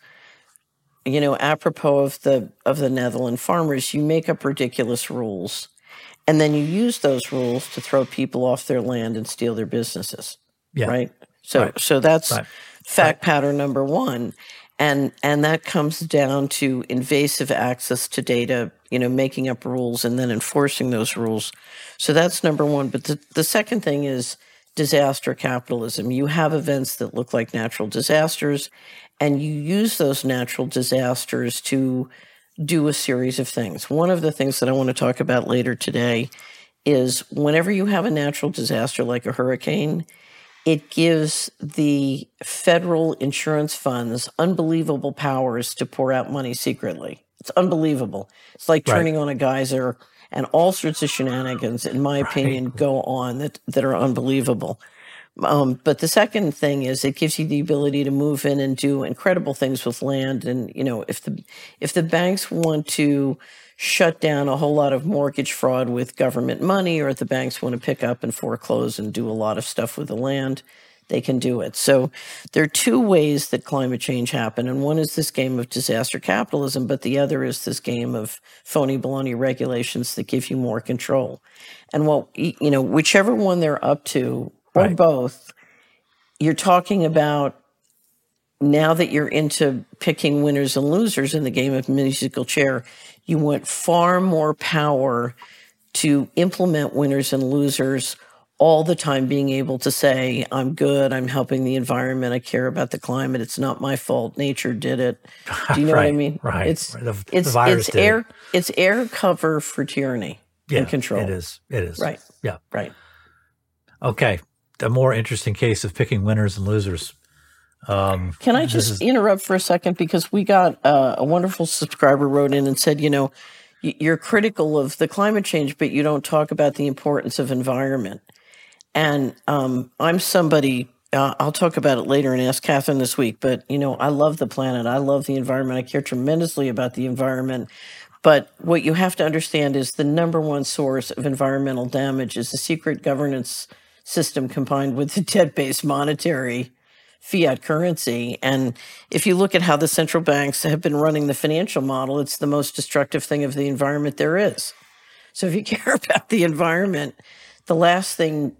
apropos of the Netherlands farmers, you make up ridiculous rules. And then you use those rules to throw people off their land and steal their businesses, right? So that's fact pattern number one. And that comes down to invasive access to data, making up rules and then enforcing those rules. So that's number one. But the second thing is disaster capitalism. You have events that look like natural disasters, and you use those natural disasters to do a series of things. One of the things that I want to talk about later today is whenever you have a natural disaster like a hurricane, it gives the federal insurance funds unbelievable powers to pour out money secretly. It's unbelievable. It's like turning on a geyser, and all sorts of shenanigans, in my opinion, go on that are unbelievable. But the second thing is it gives you the ability to move in and do incredible things with land. And, if the banks want to shut down a whole lot of mortgage fraud with government money, or if the banks want to pick up and foreclose and do a lot of stuff with the land, they can do it. So there are two ways that climate change happen. And one is this game of disaster capitalism, but the other is this game of phony baloney regulations that give you more control. And whichever one they're up to, or both, you're talking about, now that you're into picking winners and losers in the game of musical chair, you want far more power to implement winners and losers all the time, being able to say, I'm good, I'm helping the environment, I care about the climate, it's not my fault, nature did it. Do you know what I mean? Right. It's air cover for tyranny and control. It is. Right. Yeah. Right. Okay. A more interesting case of picking winners and losers. Can I just interrupt for a second? Because we got a wonderful subscriber wrote in and said, you're critical of the climate change, but you don't talk about the importance of environment. And I'm somebody, I'll talk about it later and ask Catherine this week, but, I love the planet. I love the environment. I care tremendously about the environment. But what you have to understand is the number one source of environmental damage is the secret governance system combined with the debt-based monetary fiat currency. And if you look at how the central banks have been running the financial model, it's the most destructive thing of the environment there is. So if you care about the environment, the last thing,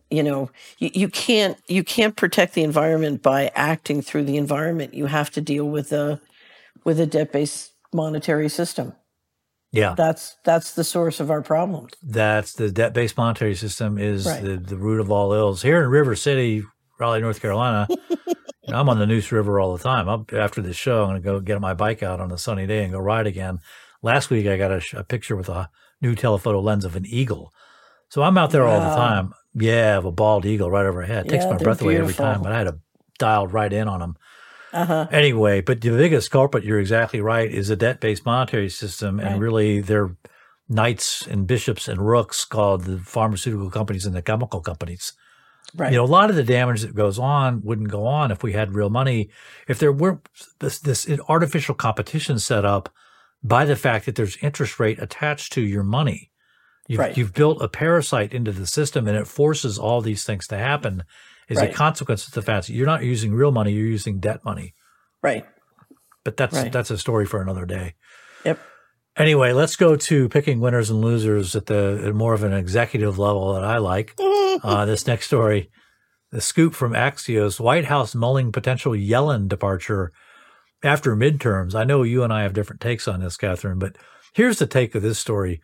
you can't protect the environment by acting through the environment. You have to deal with a debt-based monetary system. Yeah. That's the source of our problems. That's the debt-based monetary system is the root of all ills. Here in River City, Raleigh, North Carolina, I'm on the Neuse River all the time. After this show, I'm going to go get my bike out on a sunny day and go ride again. Last week, I got a picture with a new telephoto lens of an eagle. So I'm out there all the time. Yeah, of a bald eagle right overhead. It takes my breath away every time, but I had to dial right in on them. Anyway, but the biggest culprit, you're exactly right, is a debt-based monetary system. And really, they're knights and bishops and rooks called the pharmaceutical companies and the chemical companies. Right. A lot of the damage that goes on wouldn't go on if we had real money. If there weren't this artificial competition set up by the fact that there's interest rate attached to your money. You've built a parasite into the system, and it forces all these things to happen as a consequence of the fact that you're not using real money, you're using debt money. Right. But that's a story for another day. Yep. Anyway, let's go to picking winners and losers at more of an executive level that I like. This next story, the scoop from Axios, White House mulling potential Yellen departure after midterms. I know you and I have different takes on this, Catherine, but here's the take of this story.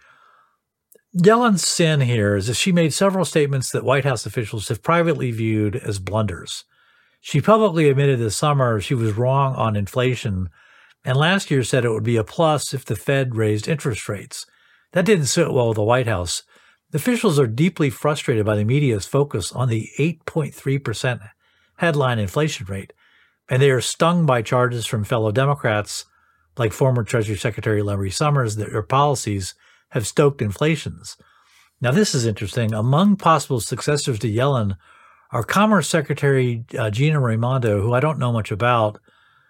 Yellen's sin here is that she made several statements that White House officials have privately viewed as blunders. She publicly admitted this summer she was wrong on inflation, and last year said it would be a plus if the Fed raised interest rates. That didn't sit well with the White House. The officials are deeply frustrated by the media's focus on the 8.3% headline inflation rate, and they are stung by charges from fellow Democrats like former Treasury Secretary Larry Summers that their policies have stoked inflations. Now, this is interesting. Among possible successors to Yellen are Commerce Secretary Gina Raimondo, who I don't know much about,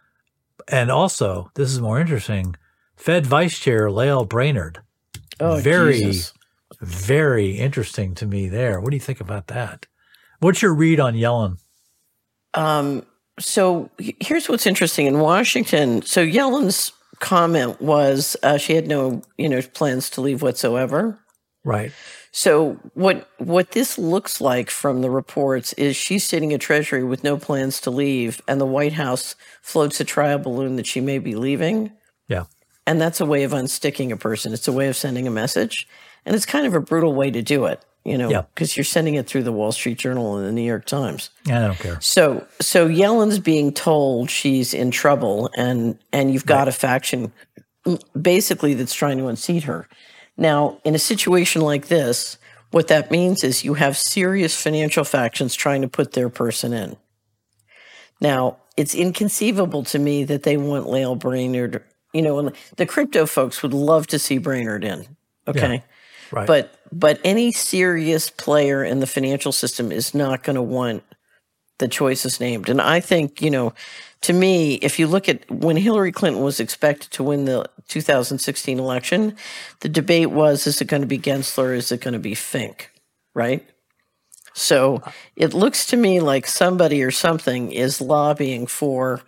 and also, this is more interesting, Fed Vice Chair Lael Brainard. Oh, Jesus. Very interesting to me there. What do you think about that? What's your read on Yellen? So here's what's interesting. In Washington, so Yellen's comment was she had no, plans to leave whatsoever. Right. So what this looks like from the reports is she's sitting at Treasury with no plans to leave, and the White House floats a trial balloon that she may be leaving. Yeah. And that's a way of unsticking a person. It's a way of sending a message. And it's kind of a brutal way to do it, because you're sending it through the Wall Street Journal and the New York Times. I don't care. So Yellen's being told she's in trouble, and you've got a faction basically that's trying to unseat her. Now, in a situation like this, what that means is you have serious financial factions trying to put their person in. Now, it's inconceivable to me that they want Lael Brainard. And the crypto folks would love to see Brainard in. Okay. Yeah, right. But any serious player in the financial system is not going to want the choices named. And I think, to me, if you look at when Hillary Clinton was expected to win the 2016 election, the debate was, is it going to be Gensler? Is it going to be Fink? Right? So it looks to me like somebody or something is lobbying for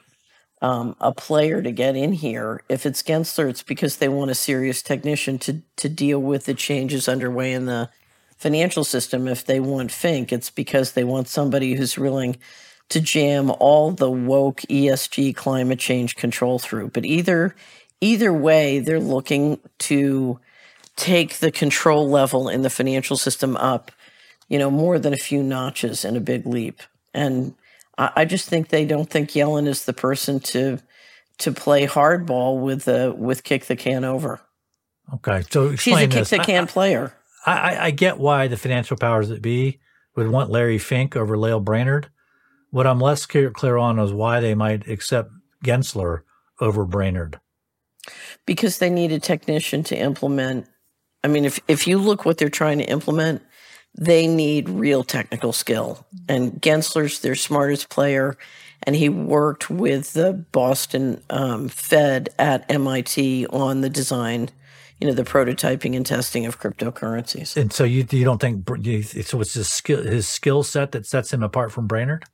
a player to get in here. If it's Gensler, it's because they want a serious technician to deal with the changes underway in the financial system. If they want Fink, it's because they want somebody who's willing to jam all the woke ESG climate change control through. But either way, they're looking to take the control level in the financial system up, more than a few notches in a big leap. And I just think they don't think Yellen is the person to play hardball with kick the can over. Okay, so explain She's a this. kick the can player. I get why the financial powers that be would want Larry Fink over Lael Brainard. What I'm less clear on is why they might accept Gensler over Brainard. Because they need a technician to implement. I mean, if you look what they're trying to implement, they need real technical skill. And Gensler's their smartest player, and he worked with the Boston Fed at MIT on the design, the prototyping and testing of cryptocurrencies. And so you don't think so? It's his skill set that sets him apart from Brainard?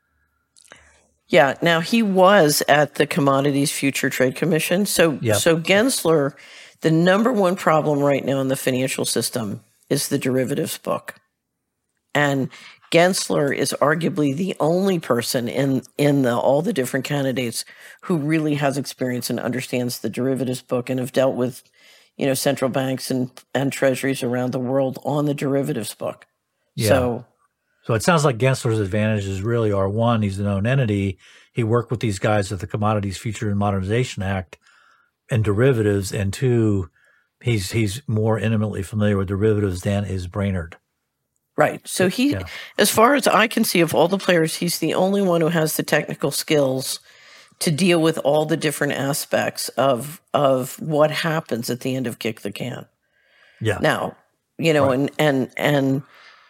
Yeah. Now, he was at the Commodities Future Trade Commission. So Gensler, the number one problem right now in the financial system is the derivatives book. And Gensler is arguably the only person in all the different candidates who really has experience and understands the derivatives book and have dealt with, central banks and treasuries around the world on the derivatives book. Yeah. So it sounds like Gensler's advantages really are, one, he's a known entity. He worked with these guys at the Commodities Future and Modernization Act and derivatives, and two, he's more intimately familiar with derivatives than is Brainard. Right. So as far as I can see, of all the players, he's the only one who has the technical skills to deal with all the different aspects of what happens at the end of kick the can. Yeah. Now, right. and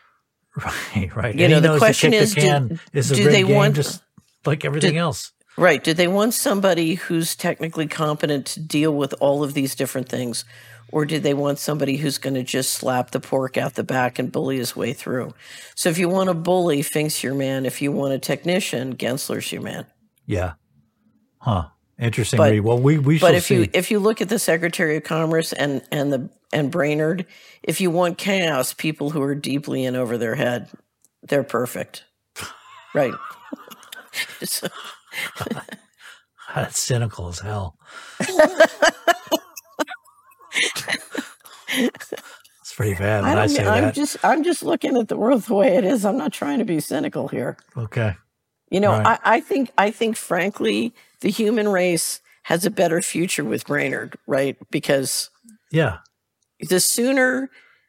right. The question is, do they want just like everything else? Right. Do they want somebody who's technically competent to deal with all of these different things? Or do they want somebody who's going to just slap the pork out the back and bully his way through? So if you want a bully, Fink's your man. If you want a technician, Gensler's your man. Yeah. Huh. Interesting. Well, we shall see. If you look at the Secretary of Commerce and Brainard, if you want chaos, people who are deeply in over their head, they're perfect. Right. So. That's cynical as hell. It's pretty bad when I say that. I'm just looking at the world the way it is. I'm not trying to be cynical here. Okay. Right. I think frankly, the human race has a better future with Brainard, right? Because the sooner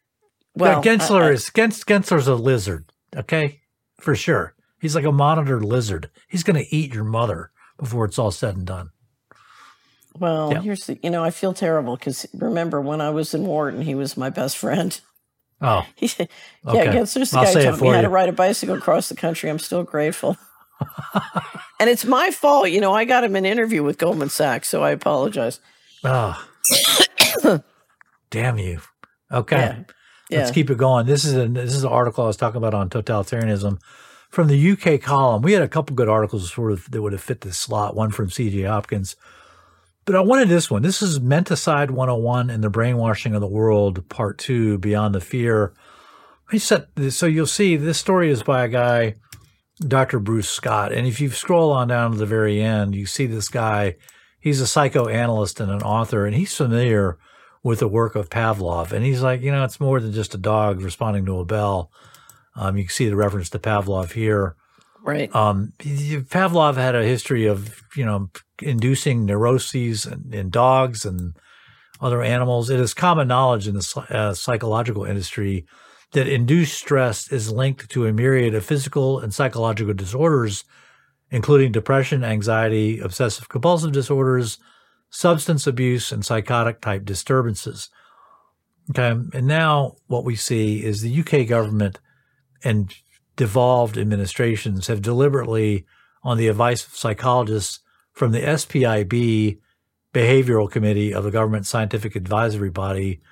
Gensler's a lizard, okay? For sure. He's like a monitor lizard. He's going to eat your mother before it's all said and done. Well, here's I feel terrible because remember when I was in Wharton, he was my best friend. Oh, okay. Gensler's the guy who taught me how to ride a bicycle across the country. I'm still grateful. And it's my fault. I got him an interview with Goldman Sachs, so I apologize. Oh, damn you. Okay. Let's keep it going. This is an article I was talking about on totalitarianism from the UK column. We had a couple good articles that would have fit this slot. One from C.J. Hopkins But I wanted this one. This is Menticide 101 and the Brainwashing of the World, Part 2, Beyond the Fear. So you'll see this story is by a guy, Dr. Bruce Scott. And if you scroll on down to the very end, you see this guy. He's a psychoanalyst and an author, and he's familiar with the work of Pavlov. And he's like, it's more than just a dog responding to a bell. You can see the reference to Pavlov here. Right. Pavlov had a history of, inducing neuroses in dogs and other animals. It is common knowledge in the psychological industry that induced stress is linked to a myriad of physical and psychological disorders, including depression, anxiety, obsessive-compulsive disorders, substance abuse, and psychotic-type disturbances. Okay, and now what we see is the UK government and devolved administrations have deliberately, on the advice of psychologists from the SPIB Behavioral Committee of the Government Scientific Advisory Body,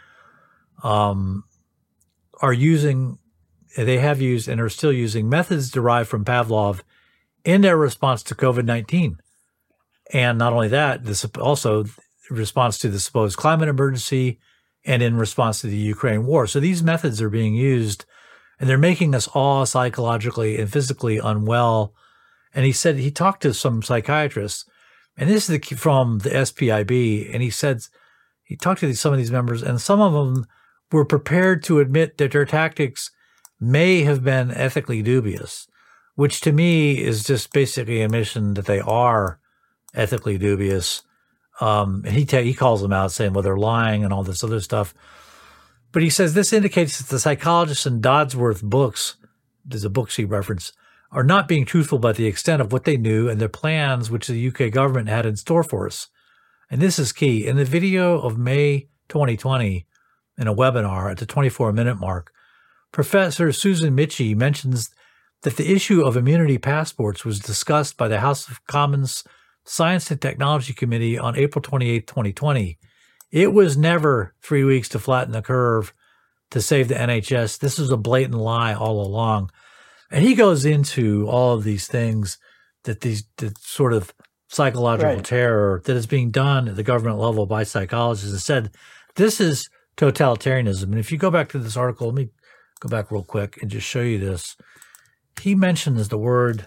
they have used and are still using methods derived from Pavlov in their response to COVID-19. And not only that, this also response to the supposed climate emergency and in response to the Ukraine war. So these methods are being used, and they're making us all psychologically and physically unwell. And he said he talked to some psychiatrists, and this is from the SPIB, and he said he talked to some of these members, and some of them were prepared to admit that their tactics may have been ethically dubious, which to me is just basically an admission that they are ethically dubious. And he calls them out, saying, well, they're lying and all this other stuff. But he says this indicates that the psychologists in Dodsworth books, there's a book she referenced, are not being truthful about the extent of what they knew and their plans, which the UK government had in store for us. And this is key. In the video of May 2020, in a webinar at the 24-minute mark, Professor Susan Michie mentions that the issue of immunity passports was discussed by the House of Commons Science and Technology Committee on April 28, 2020. It was never 3 weeks to flatten the curve to save the NHS. This is a blatant lie all along. And he goes into all of these things that the sort of psychological terror that is being done at the government level by psychologists, and said, this is totalitarianism. And if you go back to this article, let me go back real quick and just show you this. He mentions the word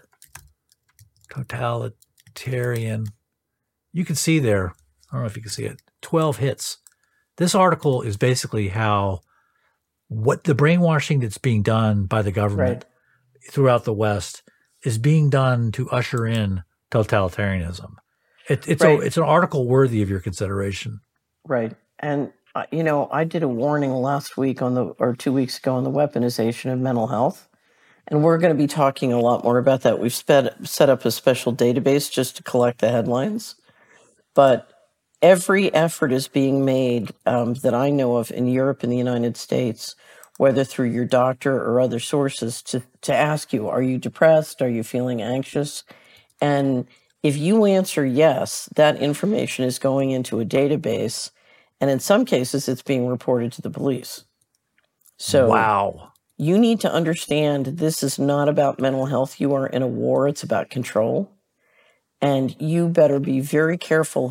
totalitarian. You can see there, I don't know if you can see it, 12 hits. This article is basically what the brainwashing that's being done by the government throughout the West is being done to usher in totalitarianism. It's an article worthy of your consideration. Right. And, I did a warning last week or 2 weeks ago on the weaponization of mental health. And we're going to be talking a lot more about that. We've set up a special database just to collect the headlines. But every effort is being made that I know of in Europe and the United States, whether through your doctor or other sources, to ask you, are you depressed? Are you feeling anxious? And if you answer yes, that information is going into a database. And in some cases, it's being reported to the police. So wow. You need to understand this is not about mental health. You are in a war. It's about control. And you better be very careful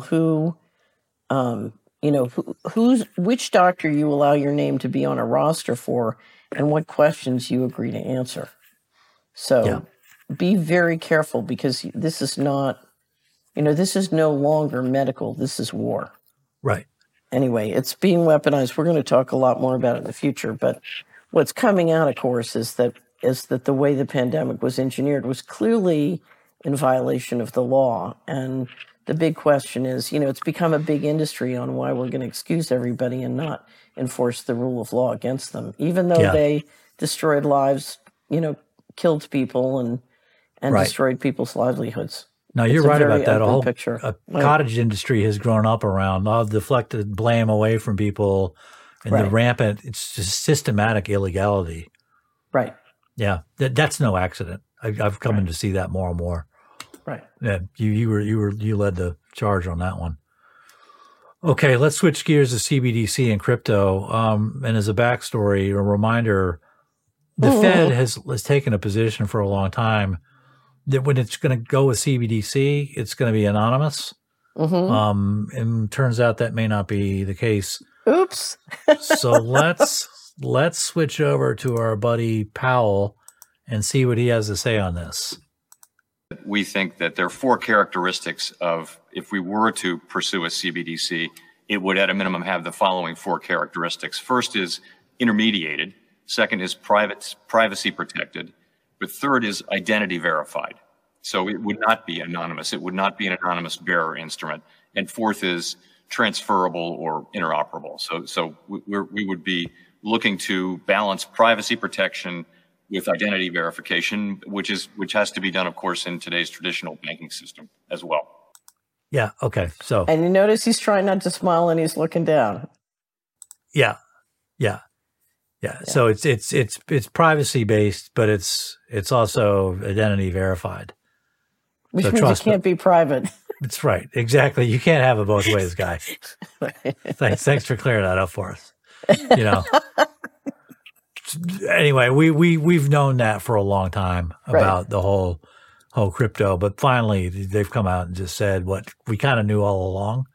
which doctor you allow your name to be on a roster for and what questions you agree to answer. So be very careful, because this is not, this is no longer medical. This is war. Right. Anyway, it's being weaponized. We're going to talk a lot more about it in the future, but what's coming out, of course, is that the way the pandemic was engineered was clearly in violation of the law. And the big question is, it's become a big industry on why we're going to excuse everybody and not enforce the rule of law against them, even though they destroyed lives, killed people and destroyed people's livelihoods. No, you're right about that. A whole cottage industry has grown up around. I'll deflect the blame away from people. And the rampant, it's just systematic illegality. Right. Yeah, that's no accident. I've come to see that more and more. Right. Yeah, you led the charge on that one. Okay, let's switch gears to CBDC and crypto. And as a backstory, a reminder, the Fed has taken a position for a long time that when it's going to go with CBDC, it's going to be anonymous. And turns out that may not be the case. Oops. So let's switch over to our buddy Powell and see what he has to say on this. We think that there are 4 characteristics of, if we were to pursue a CBDC, it would at a minimum have the following 4 characteristics. First is intermediated. Second is privacy protected. But third is identity verified. So it would not be anonymous. It would not be an anonymous bearer instrument. And fourth is transferable or interoperable. So we would be looking to balance privacy protection with identity verification, which has to be done, of course, in today's traditional banking system as well. Yeah. Okay. So, And you notice he's trying not to smile and he's looking down. yeah. So it's privacy based, but it's also identity verified. Which So means trust it can't be private. That's right. Exactly. You can't have it both ways, guy. Thanks for clearing that up for us. Anyway, we've known that for a long time about the whole crypto, but finally they've come out and just said what we kind of knew all along.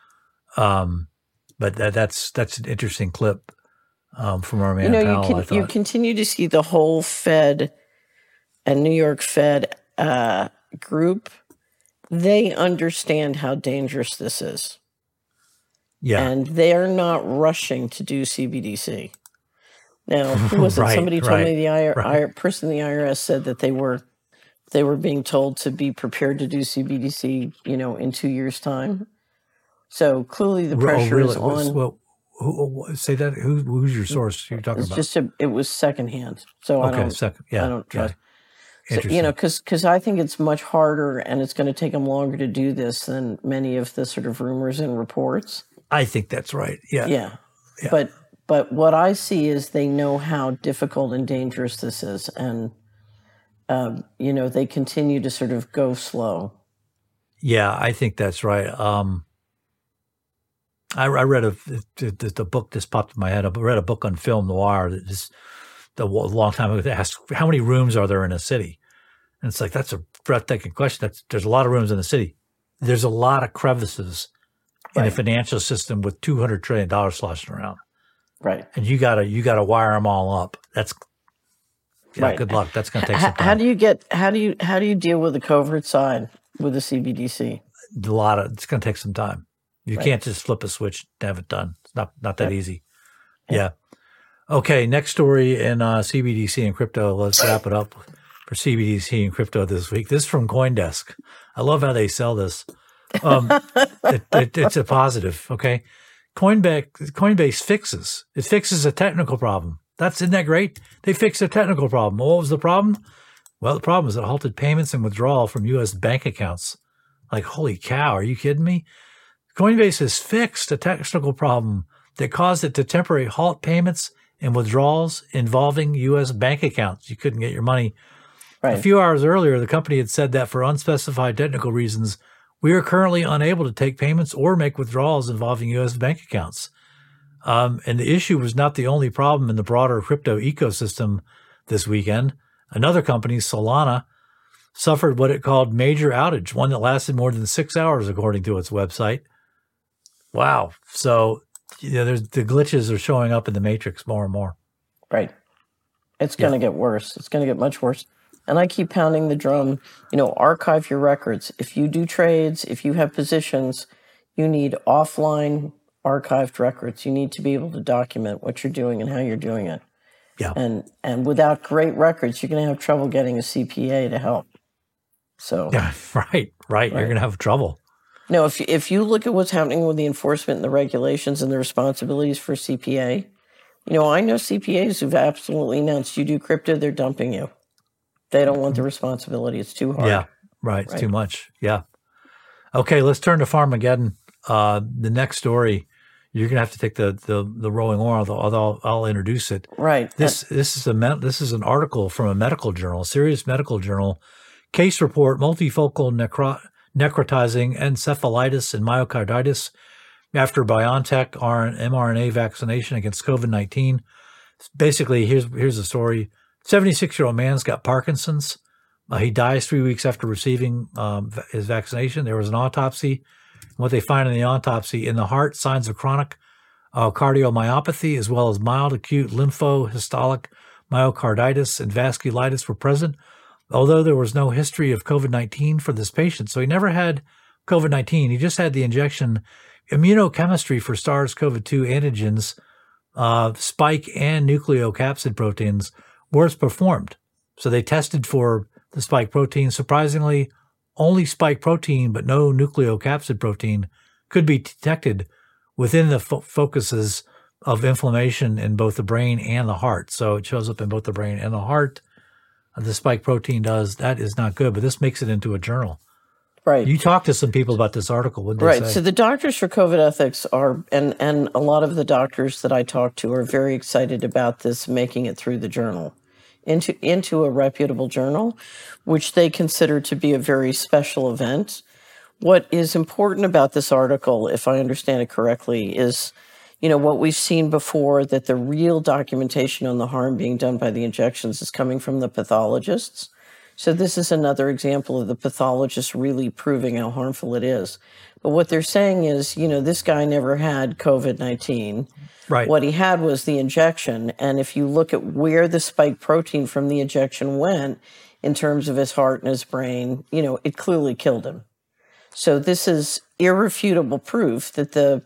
But that's an interesting clip from our man Powell. You continue to see the whole Fed and New York Fed group. They understand how dangerous this is. Yeah. And they're not rushing to do CBDC. Now, who was it? Somebody told me the person in the IRS said that they were being told to be prepared to do CBDC, in 2 years' time. So clearly the pressure is on. Well, say that. Who's your source you're talking about? It was secondhand. So I don't trust. Yeah. So, because I think it's much harder and it's going to take them longer to do this than many of the sort of rumors and reports. I think that's right. Yeah. Yeah. But what I see is they know how difficult and dangerous this is. And, they continue to sort of go slow. Yeah, I think that's right. I read the book, this popped in my head. I read a book on film noir that just a long time ago. They asked, how many rooms are there in a city? And it's like, that's a breathtaking question. There's a lot of rooms in the city. There's a lot of crevices in a financial system with $200 trillion sloshing around. Right. And you gotta wire them all up. That's good luck. That's going to take some time. How do you deal with the covert side with the CBDC? It's going to take some time. You can't just flip a switch and have it done. It's not that easy. Yeah. Okay. Next story in CBDC and crypto. Let's wrap it up for CBDC and crypto this week. This is from CoinDesk. I love how they sell this. It's a positive. Okay. Coinbase fixes a technical problem. Isn't that great? They fixed a technical problem. Well, what was the problem? Well, the problem is it halted payments and withdrawal from U.S. bank accounts. Like, holy cow, are you kidding me? Coinbase has fixed a technical problem that caused it to temporarily halt payments and withdrawals involving U.S. bank accounts. You couldn't get your money. Right. A few hours earlier, the company had said that for unspecified technical reasons, we are currently unable to take payments or make withdrawals involving U.S. bank accounts. And the issue was not the only problem in the broader crypto ecosystem this weekend. Another company, Solana, suffered what it called major outage, one that lasted more than 6 hours, according to its website. Wow. So, the glitches are showing up in the matrix more and more. Right. It's going to get worse. It's going to get much worse. And I keep pounding the drum, archive your records. If you do trades, if you have positions, you need offline archived records. You need to be able to document what you're doing and how you're doing it. Yeah. And without great records, you're going to have trouble getting a CPA to help. So. Yeah, right. You're going to have trouble. No, if you look at what's happening with the enforcement and the regulations and the responsibilities for CPA, I know CPAs who've absolutely announced you do crypto, they're dumping you. They don't want the responsibility. It's too hard. Yeah, right. It's too much. Yeah. Okay, let's turn to Farmageddon. The next story, you're going to have to take the rolling oar, although I'll introduce it. Right. This is an article from a medical journal, Serious Medical Journal. Case report: multifocal necrotizing encephalitis and myocarditis after BioNTech mRNA vaccination against COVID-19. Basically, here's the story. 76-year-old man's got Parkinson's. He dies 3 weeks after receiving his vaccination. There was an autopsy what they find in the autopsy: in the heart, signs of chronic cardiomyopathy, as well as mild acute lymphohistolic myocarditis and vasculitis were present, although there was no history of COVID-19 for this patient. So he never had COVID-19. He just had the injection. Immunochemistry for SARS-CoV-2 antigens, spike and nucleocapsid proteins, was performed. So they tested for the spike protein. Surprisingly, only spike protein, but no nucleocapsid protein could be detected within the focuses of inflammation in both the brain and the heart. So it shows up in both the brain and the heart. The spike protein does. That is not good, but this makes it into a journal. Right. You talked to some people about this article. What did they say? Right. So the Doctors for COVID Ethics are, and a lot of the doctors that I talk to are very excited about this making it through the journal into a reputable journal, which they consider to be a very special event. What is important about this article, if I understand it correctly, is, what we've seen before, that the real documentation on the harm being done by the injections is coming from the pathologists. So this is another example of the pathologists really proving how harmful it is. But what they're saying is, this guy never had COVID-19. Right. What he had was the injection. And if you look at where the spike protein from the injection went in terms of his heart and his brain, it clearly killed him. So this is irrefutable proof that the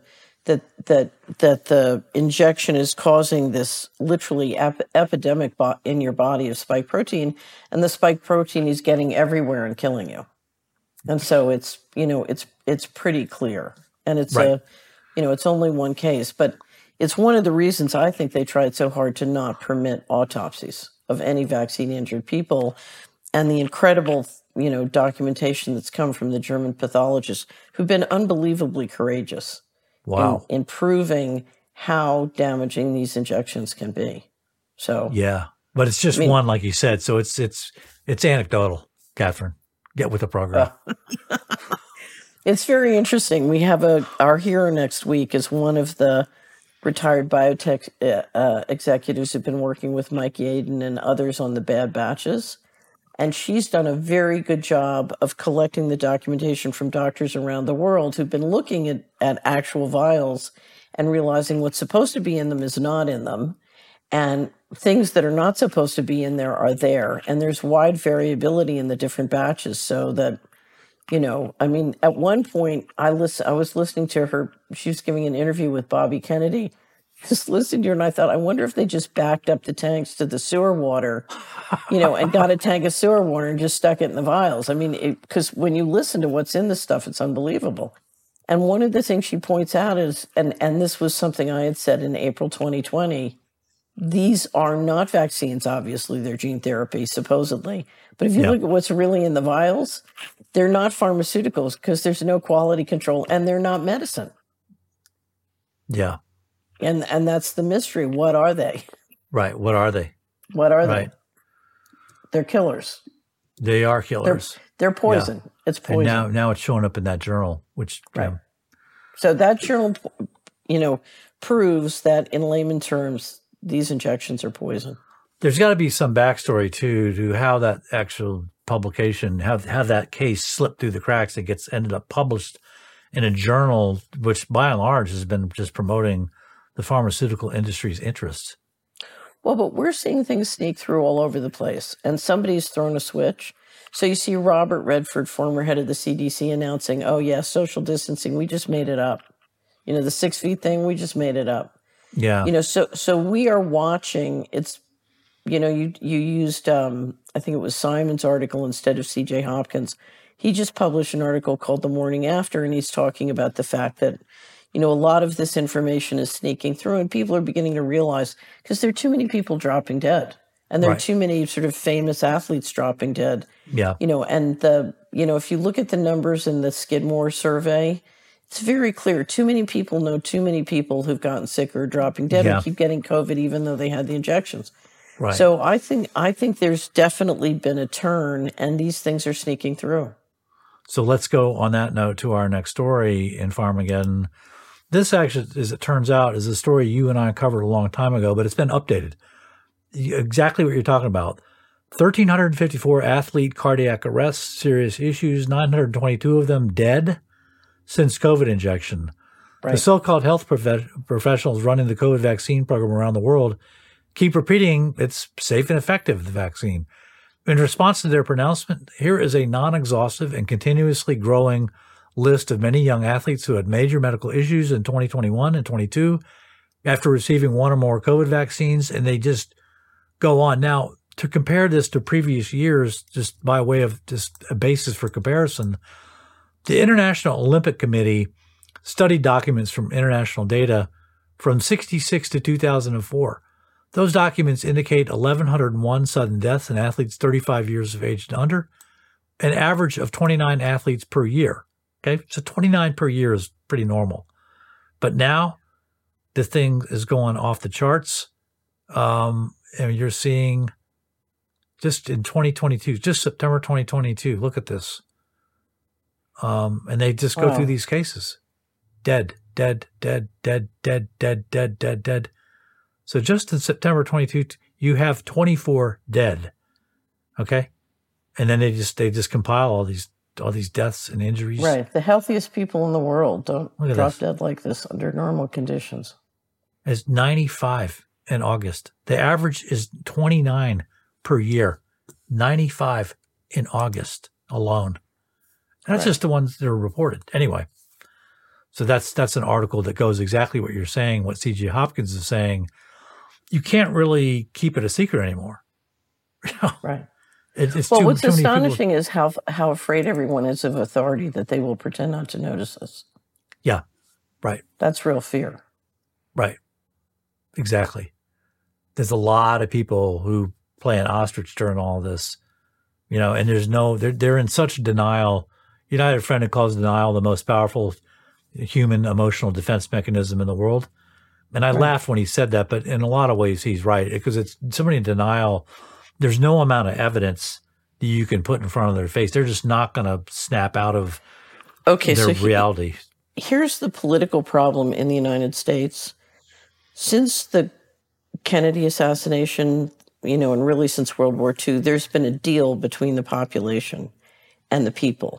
injection is causing this literally epidemic in your body of spike protein, and the spike protein is getting everywhere and killing you. And so it's pretty clear, and it's right. It's only one case, but it's one of the reasons I think they tried so hard to not permit autopsies of any vaccine injured people, and the incredible documentation that's come from the German pathologists who've been unbelievably courageous. Wow. In proving how damaging these injections can be. So yeah, but it's just one, like you said. So it's anecdotal, Catherine. Get with the program. It's very interesting. We have our hero next week is one of the retired biotech executives who've been working with Mike Yaden and others on the bad batches. And she's done a very good job of collecting the documentation from doctors around the world who've been looking at actual vials and realizing what's supposed to be in them is not in them. And things that are not supposed to be in there are there. And there's wide variability in the different batches. So that, at one point I was listening to her. She was giving an interview with Bobby Kennedy. Just listened to her, and I thought, I wonder if they just backed up the tanks to the sewer water, and got a tank of sewer water and just stuck it in the vials. I mean, because when you listen to what's in this stuff, it's unbelievable. And one of the things she points out is, and this was something I had said in April 2020, these are not vaccines, obviously. They're gene therapy, supposedly. But if you look at what's really in the vials, they're not pharmaceuticals because there's no quality control, and they're not medicine. Yeah. And that's the mystery. What are they? Right. What are they? What are right. they? They're killers. They are killers. They're poison. Yeah. It's poison. And now it's showing up in that journal, which right. So that journal, proves that in layman terms, these injections are poison. There's got to be some backstory to how that actual publication, how that case slipped through the cracks. It ended up published in a journal, which by and large has been just promoting the pharmaceutical industry's interests. Well, but we're seeing things sneak through all over the place, and somebody's thrown a switch. So you see Robert Redford, former head of the CDC, announcing, oh, yeah, social distancing, we just made it up. The 6 feet thing, we just made it up. Yeah. So we are watching. It's, you used, I think it was Simon's article instead of C.J. Hopkins. He just published an article called The Morning After, and he's talking about the fact that, a lot of this information is sneaking through, and people are beginning to realize, because there are too many people dropping dead, and there are too many sort of famous athletes dropping dead. Yeah. And if you look at the numbers in the Skidmore survey, it's very clear. Too many people know too many people who've gotten sick or dropping dead or keep getting COVID even though they had the injections. Right. So I think there's definitely been a turn, and these things are sneaking through. So let's go on that note to our next story in Pharmageddon. This actually, as it turns out, is a story you and I covered a long time ago, but it's been updated. Exactly what you're talking about. 1,354 athlete cardiac arrests, serious issues, 922 of them dead. since COVID injection. The Right. so-called health professionals running the COVID vaccine program around the world keep repeating it's safe and effective, the vaccine. In response to their pronouncement, here is a non-exhaustive and continuously growing list of many young athletes who had major medical issues in 2021 and 22 after receiving one or more COVID vaccines, and they just go on. Now, to compare this to previous years, just by way of just a basis for comparison, the International Olympic Committee studied documents from international data from 1966 to 2004. Those documents indicate 1,101 sudden deaths in athletes 35 years of age and under, an average of 29 athletes per year. Okay, so 29 per year is pretty normal. But now the thing is going off the charts. And you're seeing just in 2022, just September 2022, look at this. And they just go through these cases. Dead. So just in September 22, you have 24 dead. Okay? And then they just compile all these deaths and injuries. Right. The healthiest people in the world don't Look drop at this. dead like this under normal conditions. It's 95 in August. The average is 29 per year. 95 in August alone. That's Right. just the ones that are reported. Anyway, so that's an article that goes exactly what you're saying, what C.J. Hopkins is saying. You can't really keep it a secret anymore. Right. It's Well, too what's many people. astonishing is how afraid everyone is of authority that they will pretend not to notice this. Yeah, right. That's real fear. Right. Exactly. There's a lot of people who play an ostrich during all this, and they're in such denial. I had a friend who calls denial the most powerful human emotional defense mechanism in the world. And I laughed when he said that, but in a lot of ways he's right, because it's somebody in denial. There's no amount of evidence that you can put in front of their face. They're just not going to snap out of Okay, their so reality. here's the political problem in the United States. Since the Kennedy assassination, and really since World War II, there's been a deal between the population and the people.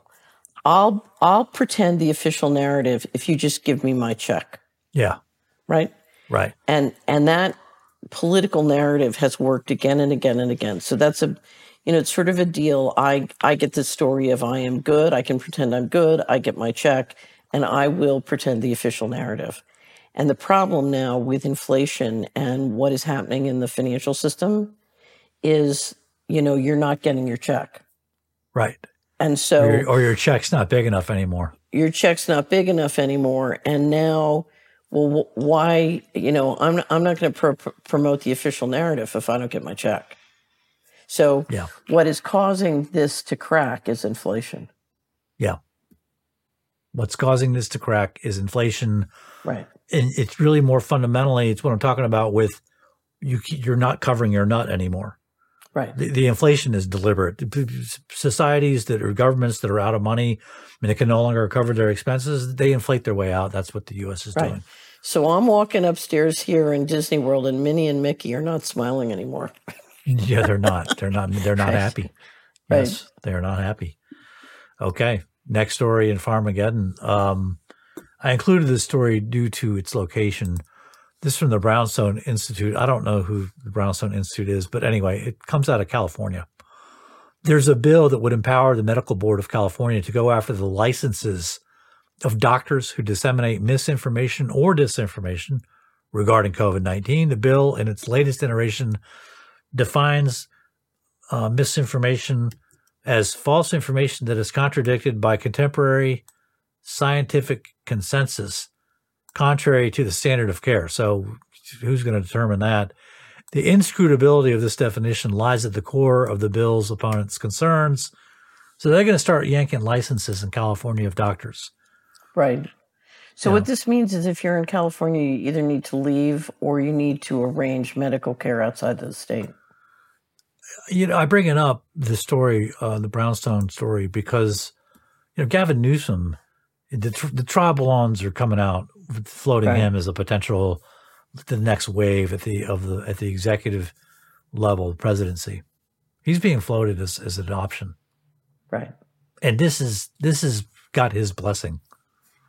I'll pretend the official narrative if you just give me my check, Yeah, right? right. And that political narrative has worked again and again and again. So that's it's sort of a deal. I get the story of I am good. I can pretend I'm good. I get my check, and I will pretend the official narrative. And the problem now with inflation and what is happening in the financial system is, you're not getting your check. Right. And so Or your check's not big enough anymore. your check's not big enough anymore. And now, well, why, I'm not going to promote the official narrative if I don't get my check. So Yeah. what is causing this to crack is inflation. Yeah. What's causing this to crack is inflation. Right. And it's really more fundamentally, it's what I'm talking about with you're not covering your nut anymore. Right. The inflation is deliberate. Societies that are governments that are out of money and they can no longer cover their expenses, they inflate their way out. That's what the U.S. is Right. doing. So I'm walking upstairs here in Disney World, and Minnie and Mickey are not smiling anymore. Yeah, they're not. They're not happy. Right. Yes, they're not happy. Okay. Next story in Farmageddon. I included this story due to its location. This is from the Brownstone Institute. I don't know who the Brownstone Institute is, but anyway, it comes out of California. There's a bill that would empower the Medical Board of California to go after the licenses of doctors who disseminate misinformation or disinformation regarding COVID-19. The bill, in its latest iteration, defines misinformation as false information that is contradicted by contemporary scientific consensus, contrary to the standard of care. So who's going to determine that? The inscrutability of this definition lies at the core of the bill's opponents' concerns. So they're going to start yanking licenses in California of doctors. Right. So Yeah. what this means is if you're in California, you either need to leave or you need to arrange medical care outside of the state. I bring it up, the story, the Brownstone story, because, Gavin Newsom, the trial balloons are coming out, floating Right. him as a potential, the next wave at the executive level, the presidency. He's being floated as an option. Right. And this has got his blessing.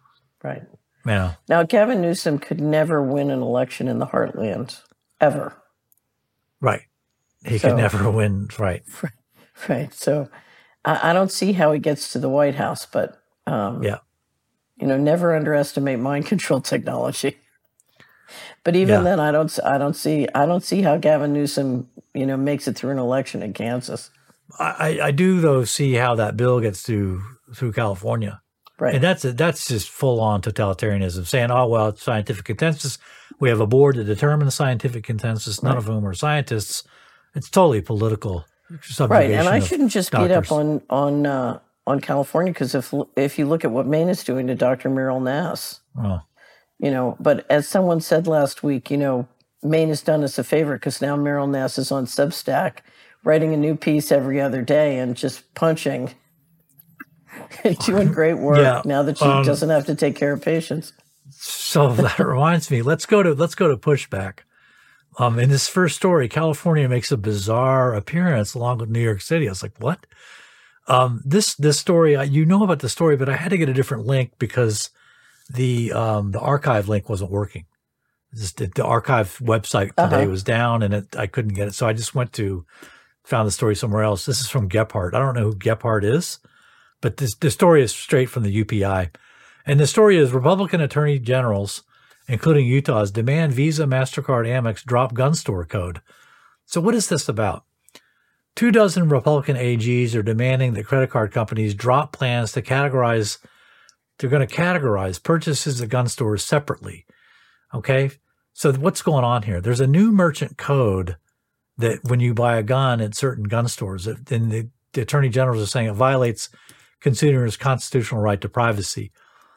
Right. Yeah. Now, Gavin Newsom could never win an election in the heartland, ever. Right. He So- could never win. Right. Right. So I don't see how he gets to the White House, but, Yeah. never underestimate mind control technology. But even Yeah. then, I don't see how Gavin Newsom, makes it through an election in Kansas. I do though see how that bill gets through California. Right. And that's just full on totalitarianism, saying, oh, well, it's scientific consensus. We have a board to determine the scientific consensus, none of whom are scientists. It's totally political subjugation. Right. And I of shouldn't just doctors. beat up on California, because if you look at what Maine is doing to Dr. Meryl Nass, Oh, but as someone said last week, Maine has done us a favor, because now Meryl Nass is on Substack writing a new piece every other day and just punching and doing great work Yeah, now that she doesn't have to take care of patients. so that reminds me. Let's go to pushback. In this first story, California makes a bizarre appearance along with New York City. I was like, what? This story, about the story, but I had to get a different link because the archive link wasn't working. The archive website today was down, and I couldn't get it. So I just found the story somewhere else. This is from Gephardt. I don't know who Gephardt is, but the story is straight from the UPI. And the story is Republican attorney generals, including Utah's, demand Visa, MasterCard, Amex drop gun store code. So what is this about? 24 Republican AGs are demanding that credit card companies drop plans to categorize. They're going to categorize purchases at gun stores separately. Okay. So what's going on here? There's a new merchant code that when you buy a gun at certain gun stores, and the attorney generals are saying it violates consumers' constitutional right to privacy.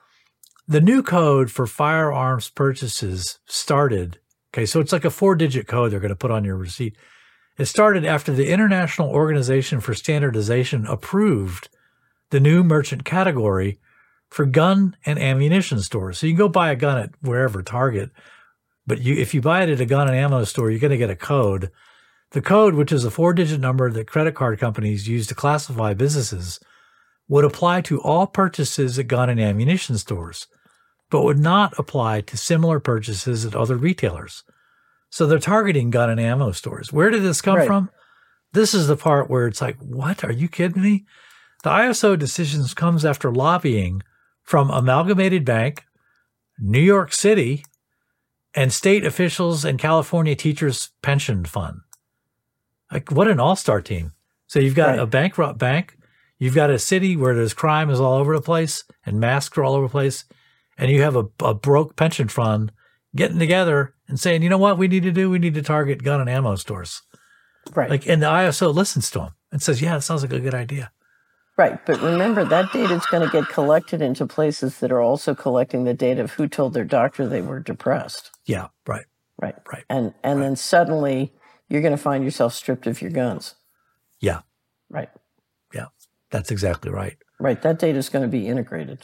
The new code for firearms purchases started, okay, so it's like a 4-digit code they're going to put on your receipt. It started after the International Organization for Standardization approved the new merchant category for gun and ammunition stores. So you can go buy a gun at wherever, Target, but if you buy it at a gun and ammo store, you're going to get a code. The code, which is a 4-digit number that credit card companies use to classify businesses, would apply to all purchases at gun and ammunition stores, but would not apply to similar purchases at other retailers. So they're targeting gun and ammo stores. Where did this come from? This is the part where it's like, what? Are you kidding me? The ISO decisions comes after lobbying from Amalgamated Bank, New York City, and state officials and California Teachers Pension Fund. Like, what an all-star team. So you've got a bankrupt bank, you've got a city where there's crime is all over the place and masks are all over the place, and you have a broke pension fund getting together and saying, you know what we need to do? We need to target gun and ammo stores. Right. And the ISO listens to them and says, yeah, that sounds like a good idea. Right. But remember, that data is going to get collected into places that are also collecting the data of who told their doctor they were depressed. Yeah, right. Right. And then suddenly you're going to find yourself stripped of your guns. Yeah. Right. Yeah. That's exactly right. Right. That data is going to be integrated.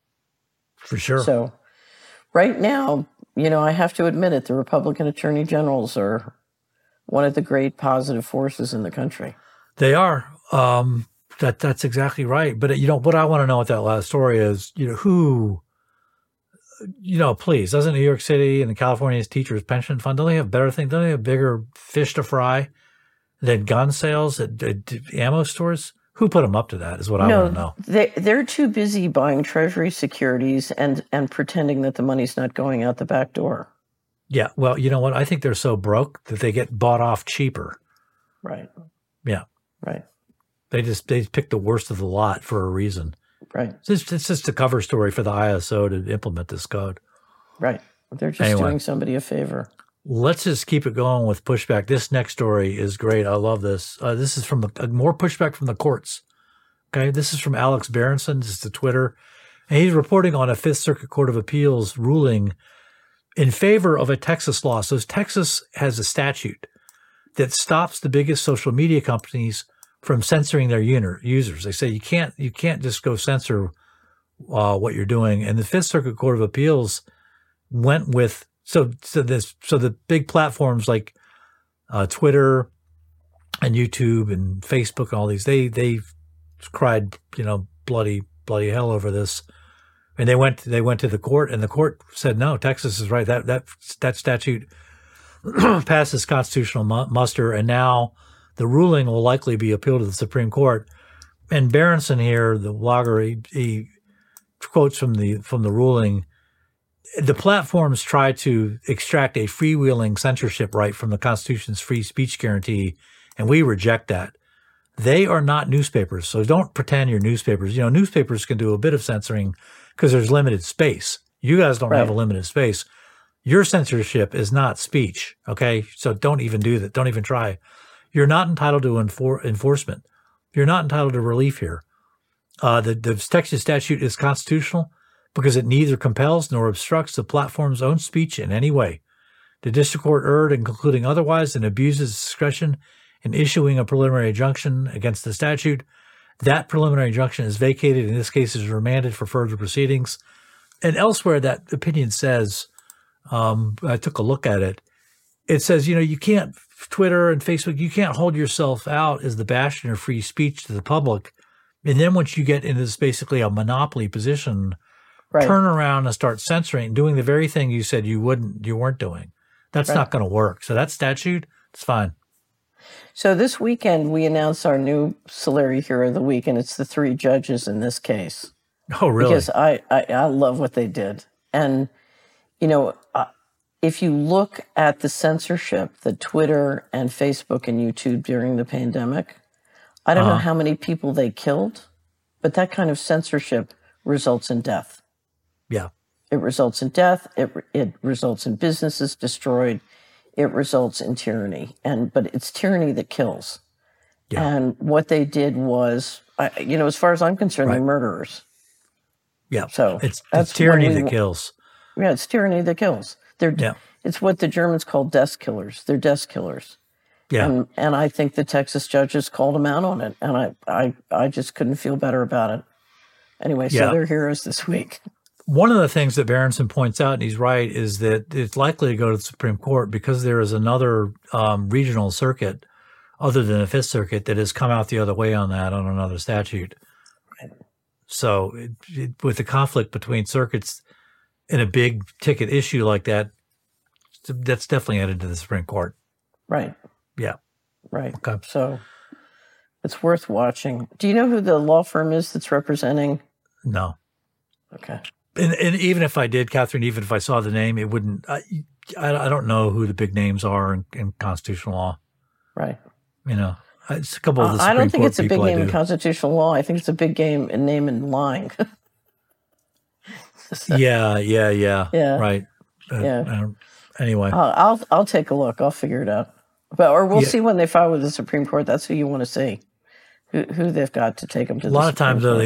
For sure. So right now, I have to admit it, the Republican attorney generals are one of the great positive forces in the country. They are. That's exactly right. But, what I want to know with that last story is, who, please, doesn't New York City and the California Teachers Pension Fund, don't they have better things? Don't they have bigger fish to fry than gun sales at ammo stores? Who put them up to that is what I want to know. They're too busy buying Treasury securities and pretending that the money's not going out the back door. Yeah. Well, you know what? I think they're so broke that they get bought off cheaper. Right. Yeah. Right. They pick the worst of the lot for a reason. Right. It's just a cover story for the ISO to implement this code. Right. They're just doing somebody a favor. Let's just keep it going with pushback. This next story is great. I love this. This is from more pushback from the courts. Okay. This is from Alex Berenson. This is the Twitter. And he's reporting on a Fifth Circuit Court of Appeals ruling in favor of a Texas law. So Texas has a statute that stops the biggest social media companies from censoring their users. They say you can't just go censor what you're doing. And the Fifth Circuit Court of Appeals went with so the big platforms like Twitter and YouTube and Facebook and all these, they cried bloody hell over this. And they went to the court, and the court said, no, Texas is right. That statute passes constitutional muster, and now the ruling will likely be appealed to the Supreme Court. And Berenson here, the blogger, he quotes from the ruling. The platforms try to extract a freewheeling censorship right from the Constitution's free speech guarantee, and we reject that. They are not newspapers, so don't pretend you're newspapers. You know, newspapers can do a bit of censoring because there's limited space. You guys don't have a limited space. Your censorship is not speech, okay? So don't even do that. Don't even try. You're not entitled to enforcement. You're not entitled to relief here. The Texas statute is constitutional because it neither compels nor obstructs the platform's own speech in any way. The district court erred in concluding otherwise and abuses discretion in issuing a preliminary injunction against the statute. That preliminary injunction is vacated. In this case, is remanded for further proceedings. And elsewhere, that opinion says, I took a look at it. It says, you can't, Twitter and Facebook, you can't hold yourself out as the bastion of free speech to the public. And then once you get into this basically a monopoly position, turn around and start censoring, doing the very thing you said you weren't doing. That's not going to work. So that statute, it's fine. So this weekend, we announced our new Solari Hero of the Week, and it's the 3 judges in this case. Oh, really? Because I love what they did. And, if you look at the censorship that Twitter and Facebook and YouTube during the pandemic, I don't know how many people they killed, but that kind of censorship results in death. Yeah. It results in death. It results in businesses destroyed. It results in tyranny. But it's tyranny that kills. Yeah. And what they did was, as far as I'm concerned, they're murderers. Yeah. So it's tyranny that kills. Yeah, it's tyranny that kills. It's what the Germans call death killers. They're death killers. Yeah. And I think the Texas judges called them out on it. And I just couldn't feel better about it. Anyway, so they're heroes this week. One of the things that Berenson points out, and he's right, is that it's likely to go to the Supreme Court because there is another regional circuit other than the Fifth Circuit that has come out the other way on that on another statute. Right. So with the conflict between circuits in a big ticket issue like that, that's definitely headed to the Supreme Court. Right. Yeah. Right. Okay. So it's worth watching. Do you know who the law firm is that's representing? No. Okay. And even if I did, Catherine, even if I saw the name, it wouldn't. I don't know who the big names are in constitutional law. Right. It's a couple of the Supreme I don't think Court it's a big name in constitutional law. I think it's a big name in lying. Yeah. Right. Anyway, I'll take a look. I'll figure it out. Or we'll see when they file with the Supreme Court. That's who you want to see. Who they've got to take them to. A lot of times, though,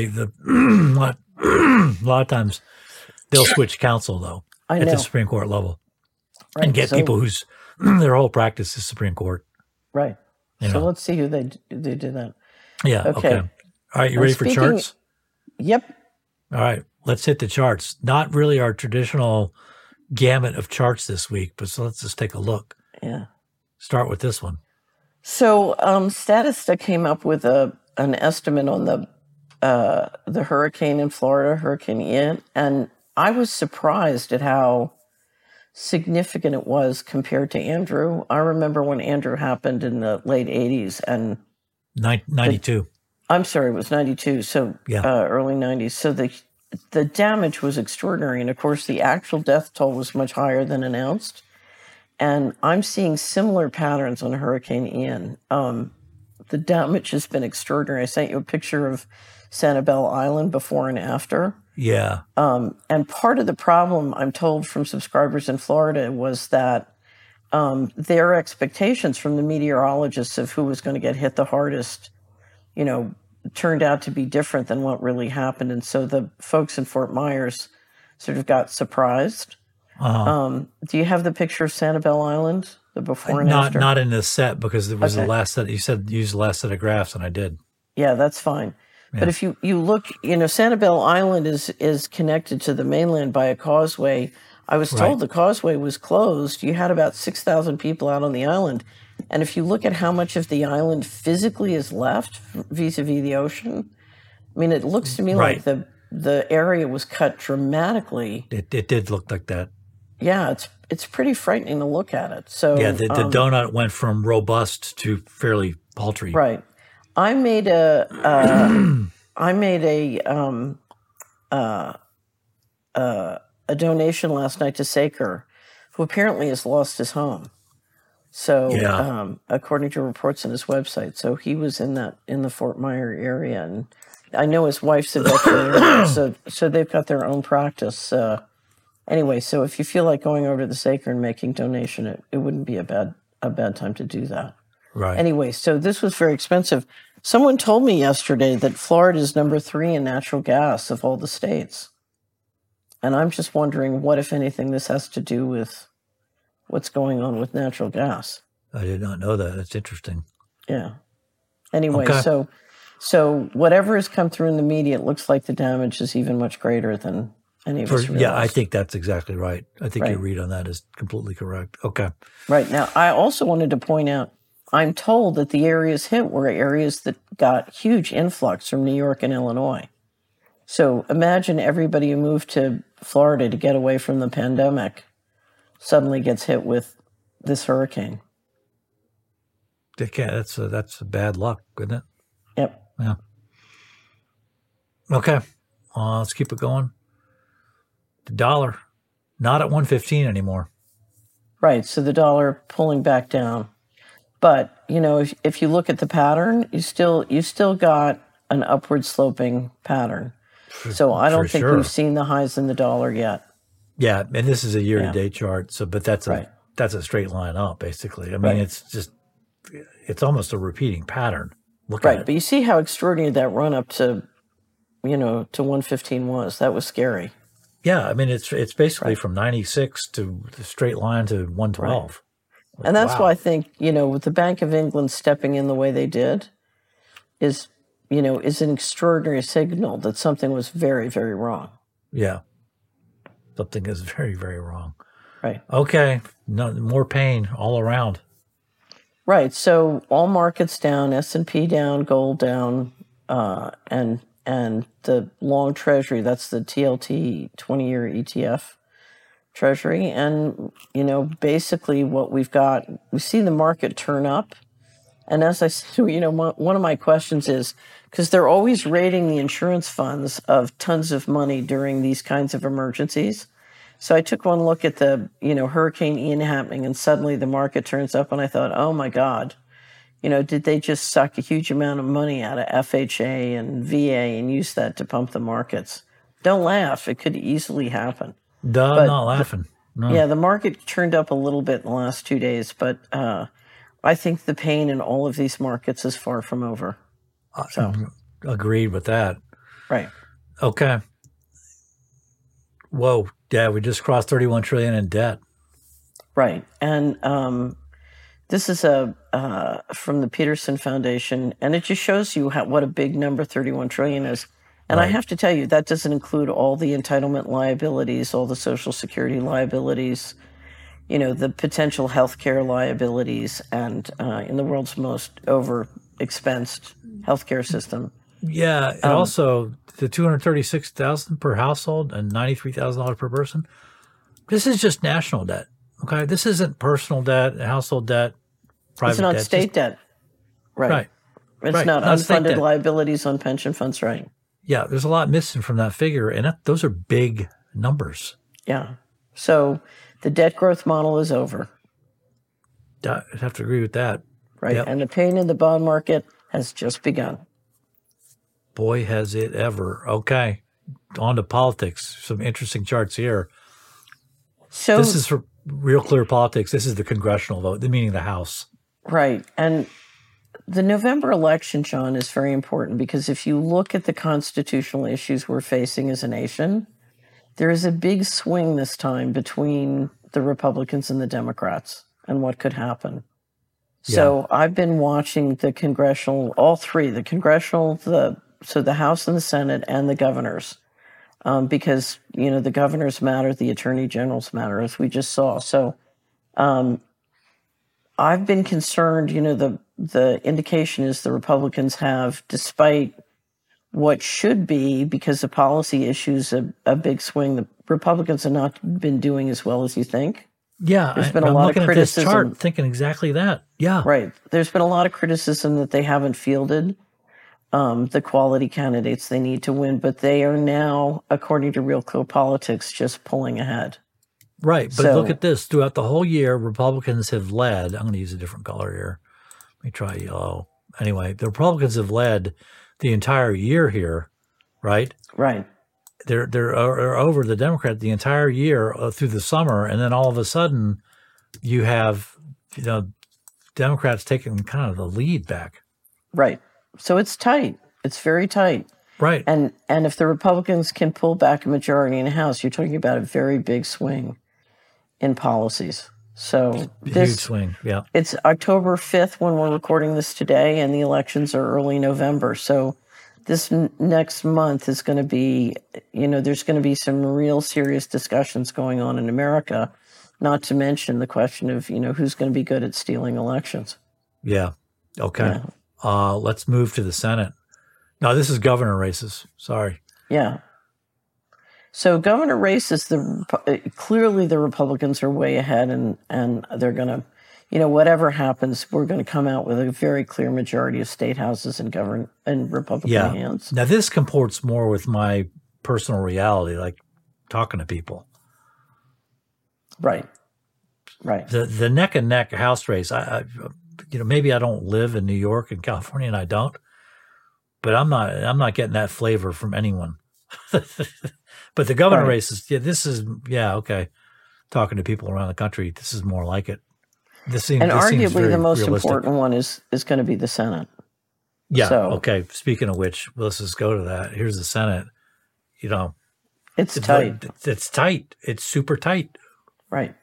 a lot of times they'll switch counsel though at the Supreme Court level, and get people whose their whole practice is Supreme Court. Right. So let's see who they do that. Yeah. Okay. All right. You ready for charts? Yep. All right. Let's hit the charts. Not really our traditional gamut of charts this week, but let's just take a look. Yeah. Start with this one. So Statista came up with an estimate on the hurricane in Florida, Hurricane Ian, and I was surprised at how significant it was compared to Andrew. I remember when Andrew happened in the late 80s and 92. I'm sorry, it was 92. So early 90s. So the damage was extraordinary. And of course, the actual death toll was much higher than announced. And I'm seeing similar patterns on Hurricane Ian. The damage has been extraordinary. I sent you a picture of Sanibel Island before and after. Yeah. And part of the problem, I'm told from subscribers in Florida, was that their expectations from the meteorologists of who was going to get hit the hardest, turned out to be different than what really happened. And so the folks in Fort Myers sort of got surprised. Do you have the picture of Sanibel Island, the before and after? Not in this set, because it was the last set. You said use the last set of graphs, and I did. Yeah, that's fine. Yeah. But if you look, Sanibel Island is connected to the mainland by a causeway. I was told the causeway was closed. You had about 6,000 people out on the island. And if you look at how much of the island physically is left vis-a-vis the ocean, I mean, it looks to me like the the area was cut dramatically. It did look like that. Yeah, it's pretty frightening to look at it. So Yeah, the donut went from robust to fairly paltry. right. I made a donation last night to Saker, who apparently has lost his home. So, Yeah. According to reports on his website, so he was in the Fort Myer area, and I know his wife's a veterinarian, so they've got their own practice. Anyway, so if you feel like going over to the Saker and making donation, it wouldn't be a bad time to do that. Right. Anyway, so this was very expensive. Someone told me yesterday that Florida is number 3 in natural gas of all the states. And I'm just wondering what, if anything, this has to do with what's going on with natural gas. I did not know that. That's interesting. Yeah. Anyway, Okay. so whatever has come through in the media, it looks like the damage is even much greater than any of us realize. Yeah, I think that's exactly right. I think your Right. read on that is completely correct. Okay. Right. Now, I also wanted to point out, I'm told that the areas hit were areas that got huge influx from New York and Illinois. So imagine everybody who moved to Florida to get away from the pandemic suddenly gets hit with this hurricane. They can't, that's a bad luck, isn't it? Yep. Yeah. Okay. Let's keep it going. The dollar, not at 115 anymore. Right. So the dollar pulling back down. But, if you look at the pattern, you still got an upward sloping pattern. So I don't for think sure. we've seen the highs in the dollar yet. Yeah, and this is a year-to-date chart. So, but that's Right. that's a straight line up, basically. I mean, Right. it's almost a repeating pattern. Look Right. at But it. you see how extraordinary that run up to 115 was. That was scary. Yeah, I mean, it's basically from 96 to the straight line to 112. And that's Wow. why I think, with the Bank of England stepping in the way they did is an extraordinary signal that something was very, very wrong. Yeah, something is very, very wrong. Right. Okay, more pain all around. Right. So all markets down, S&P down, gold down, and the long treasury, that's the TLT 20-year ETF treasury. And, basically what we've got, we see the market turn up. And as I said, one of my questions is, because they're always raiding the insurance funds of tons of money during these kinds of emergencies. So I took one look at the, Hurricane Ian happening, and suddenly the market turns up, and I thought, oh my God, did they just suck a huge amount of money out of FHA and VA and use that to pump the markets? Don't laugh. It could easily happen. I'm But not laughing. No. Yeah, the market turned up a little bit in the last 2 days, but I think the pain in all of these markets is far from over. So, Agreed with that. right. Okay. Whoa, yeah, we just crossed 31 trillion in debt. Right. And this is from the Peterson Foundation, and it just shows you what a big number 31 trillion is. And I Right. have to tell you, that doesn't include all the entitlement liabilities, all the Social Security liabilities, the potential healthcare liabilities, and in the world's most over-expensed healthcare system. Yeah, and also the 236,000 per household and $93,000 per person. This is just national debt. Okay, this isn't personal debt, household debt, private It's not debt. state debt. Right. Right. It's Right, not not state unfunded debt. liabilities on pension funds, right? Yeah, there's a lot missing from that figure, and those are big numbers. Yeah. So the debt growth model is over, I'd have to agree with that. right? Yep. And the pain in the bond market has just begun. Boy, has it ever. Okay, on to politics. Some interesting charts here. So This is for real clear politics. This is the congressional vote, meaning the House. right. And the November election, John, is very important because if you look at the constitutional issues we're facing as a nation, there is a big swing this time between the Republicans and the Democrats and what could happen. So I've been watching the congressional, all three, the congressional, the House and the Senate and the governors, because, the governors matter, the attorney generals matter, as we just saw. So I've been concerned, the indication is the Republicans have, despite what should be, because of policy issues, a big swing. The Republicans have not been doing as well as you think. Yeah, There's been a I'm lot of looking at this criticism. chart thinking exactly that. Yeah. Right. There's been a lot of criticism that they haven't fielded the quality candidates they need to win, but they are now, according to Real Clear Politics, just pulling ahead. Right. But So- look at this. Throughout the whole year, Republicans have led. I'm going to use a different color here. Let me try yellow. Anyway, the Republicans have led the entire year here, right? Right. They're over the Democrat the entire year through the summer, and then all of a sudden you have, Democrats taking kind of the lead back. Right. So it's tight. It's very tight. Right. And if the Republicans can pull back a majority in the House, you're talking about a very big swing in policies. So Huge swing. Yeah. it's October 5th when we're recording this today, and the elections are early November. So this next month is going to be, there's going to be some real serious discussions going on in America, not to mention the question of, who's going to be good at stealing elections. Yeah. Okay. Let's move to the Senate. No, this is governor races. Sorry. Yeah. So governor races, clearly the Republicans are way ahead, and they're going to, whatever happens, we're going to come out with a very clear majority of state houses in Republican hands. Now this comports more with my personal reality, like talking to people. Right. Right. The neck and neck House race. I maybe I don't live in New York and California, and I don't, but I'm not getting that flavor from anyone. But the governor races, okay. Talking to people around the country, this is more like it. This seems arguably the most realistic. important one is going to be the Senate. Yeah. So- Okay. Speaking of which, let's just go to that. Here's the Senate. It's tight. It's tight. It's super tight. Right.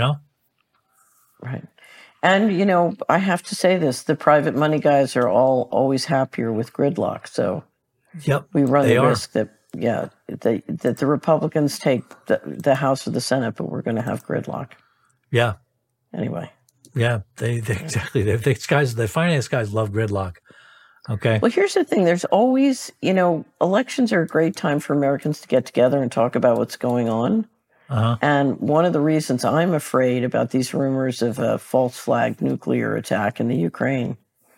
Right. And, I have to say this, the private money guys are always happier with gridlock. So Yep. we run they the are. risk that the Republicans take the House or the Senate, but we're going to have gridlock Yeah. anyway. Yeah. They exactly. The finance guys love gridlock. Okay. Well, here's the thing. There's always, elections are a great time for Americans to get together and talk about what's going on. Uh-huh. And one of the reasons I'm afraid about these rumors of a false flag nuclear attack in the Ukraine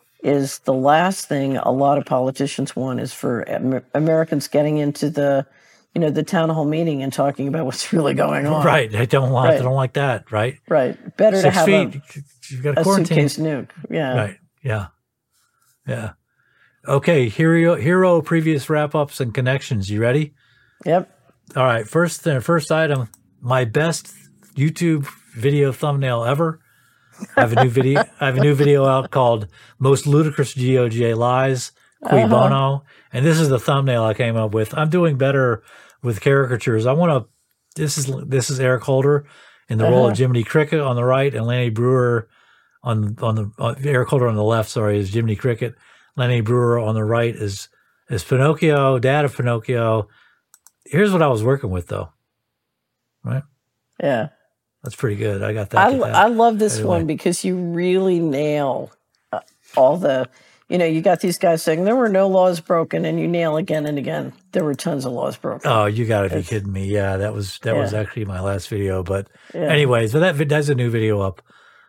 is the last thing a lot of politicians want is for Americans getting into the town hall meeting and talking about what's really going on. Right. They don't like that. Right. Right. Better 6 to have feet. You've got a quarantine. suitcase nuke. Yeah. Right. Yeah. Yeah. Okay. Hero previous wrap ups and connections. You ready? Yep. All right. First item, my best YouTube video thumbnail ever. I have a new video out called "Most Ludicrous GOJ Lies, Cui Bono," and this is the thumbnail I came up with. I'm doing better with caricatures. This is Eric Holder in the role of Jiminy Cricket on the right, and Lanny Brewer on Eric Holder on the left. Sorry, is Jiminy Cricket. Lanny Brewer on the right is Pinocchio, dad of Pinocchio. Here's what I was working with, though. Right. Yeah. That's pretty good. I got that. I love this Anyway. one because you really nail all the, you got these guys saying there were no laws broken, and you nail again and again. There were tons of laws broken. Oh, you got to be kidding me! Yeah, that was actually my last video. But Yeah. anyway, so that's a new video up.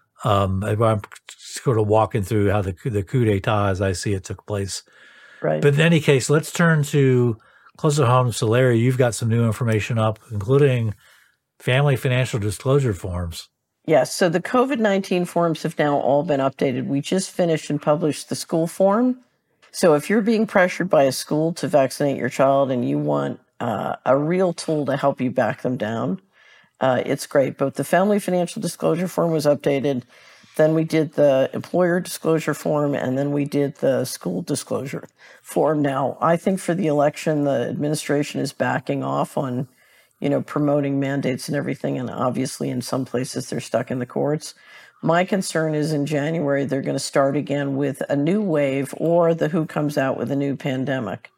Where I'm sort of walking through how the coup d'état, as I see it, took place. Right. But in any case, let's turn to close to home. So, Larry, you've got some new information up, including family financial disclosure forms. Yes. So the COVID-19 forms have now all been updated. We just finished and published the school form. So if you're being pressured by a school to vaccinate your child and you want a real tool to help you back them down, it's great. But the family financial disclosure form was updated. Then we did the employer disclosure form, and then we did the school disclosure form. Now, I think for the election, the administration is backing off on promoting mandates and everything. And obviously in some places they're stuck in the courts. My concern is in January, they're going to start again with a new wave, or the WHO comes out with a new pandemic.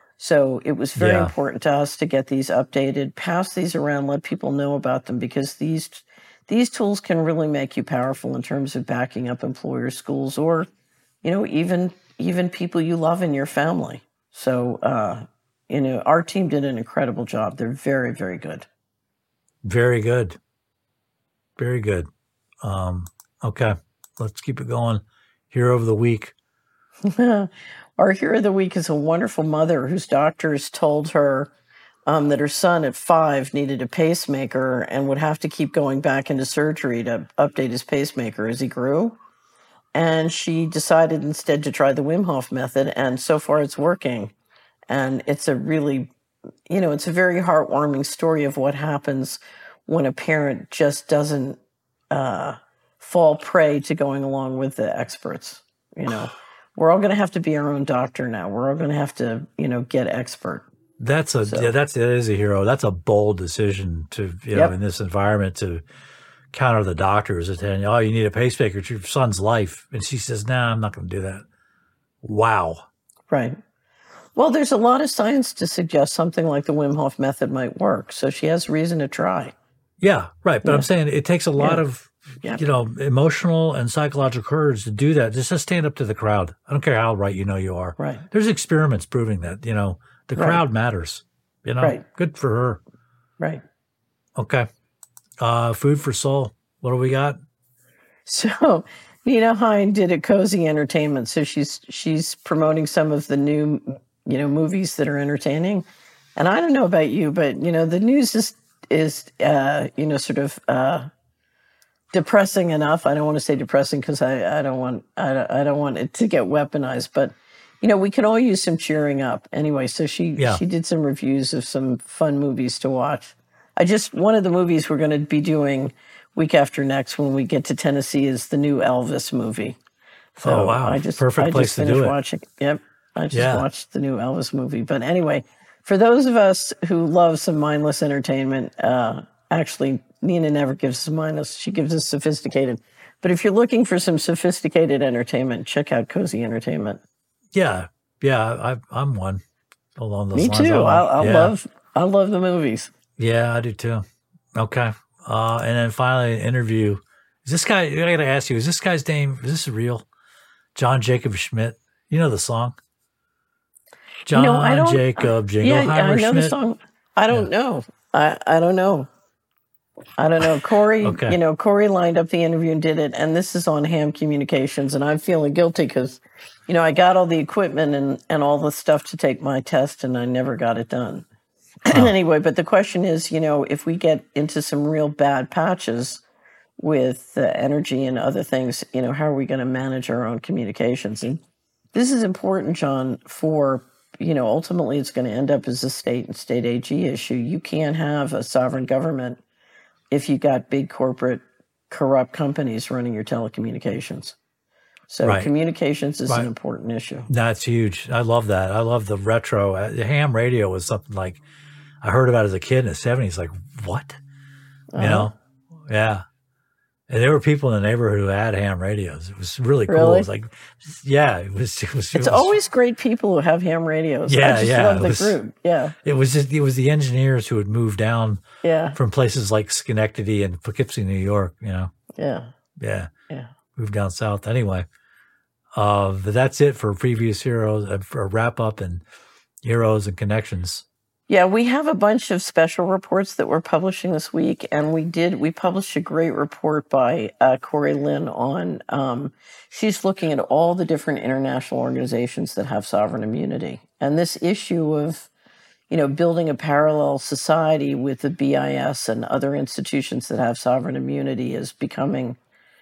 So it was very important to us to get these updated, pass these around, let people know about them, because these tools can really make you powerful in terms of backing up employers, schools, or, even people you love in your family. So, our team did an incredible job. They're very, very good. Very good. Very good. Okay, let's keep it going. Hero of the week. Our hero of the week is a wonderful mother whose doctors told her that her son at 5 needed a pacemaker and would have to keep going back into surgery to update his pacemaker as he grew. And she decided instead to try the Wim Hof method, and so far it's working. And it's a really, it's a very heartwarming story of what happens when a parent just doesn't fall prey to going along with the experts. We're all going to have to be our own doctor now. We're all going to have to, get expert. That is a hero. That's a bold decision to, in this environment to counter the doctors and saying, oh, you need a pacemaker. It's your son's life. And she says, nah, I'm not going to do that. Wow. Right. Well, there's a lot of science to suggest something like the Wim Hof method might work. So she has reason to try. Yeah, right. But I'm saying it takes a lot of, emotional and psychological courage to do that. Just to stand up to the crowd. I don't care how right you are. Right. There's experiments proving that, the crowd matters. Right. Good for her. Right. Okay. Food for soul. What do we got? So Nina Hine did at Cozy Entertainment. So she's promoting some of the new, movies that are entertaining. And I don't know about you, but the news is sort of depressing enough. I don't want to say depressing because I don't want it to get weaponized, but we can all use some cheering up anyway. So she did some reviews of some fun movies to watch. One of the movies we're going to be doing week after next when we get to Tennessee is the new Elvis movie. So wow. Perfect place to do it. Watching. Yep. I just watched the new Elvis movie. But anyway, for those of us who love some mindless entertainment, actually, Nina never gives us mindless. She gives us sophisticated. But if you're looking for some sophisticated entertainment, check out Cozy Entertainment. Yeah. I'm one along those lines. Me too. I love the movies. Yeah, I do too. Okay. And then finally, an interview. Is this guy, I got to ask you, is this guy's name, is this real? John Jacob Schmidt. You know the song? John Jacob Jingleheimer I know Schmidt? the song. I don't know. I don't know. Corey, Okay. Corey lined up the interview and did it. And this is on Ham Communications. And I'm feeling guilty because, I got all the equipment and all the stuff to take my test and I never got it done. Anyway, but the question is, if we get into some real bad patches with energy and other things, how are we going to manage our own communications? And this is important, John, for, ultimately it's going to end up as a state and state AG issue. You can't have a sovereign government if you got big corporate corrupt companies running your telecommunications. So communications is an important issue. That's huge. I love that. I love the retro. The ham radio was something like I heard about as a kid in the 70s. Like, what? Yeah. And there were people in the neighborhood who had ham radios. It was really cool. Really? It was like, it was. It's always great people who have ham radios. I just love the group. Yeah. It was the engineers who had moved down from places like Schenectady and Poughkeepsie, New York, Yeah. Moved down south anyway. But that's it for previous heroes, for a wrap up and heroes and connections. Yeah, we have a bunch of special reports that we're publishing this week, and we published a great report by Corey Lynn on, she's looking at all the different international organizations that have sovereign immunity. And this issue of, building a parallel society with the BIS and other institutions that have sovereign immunity is becoming,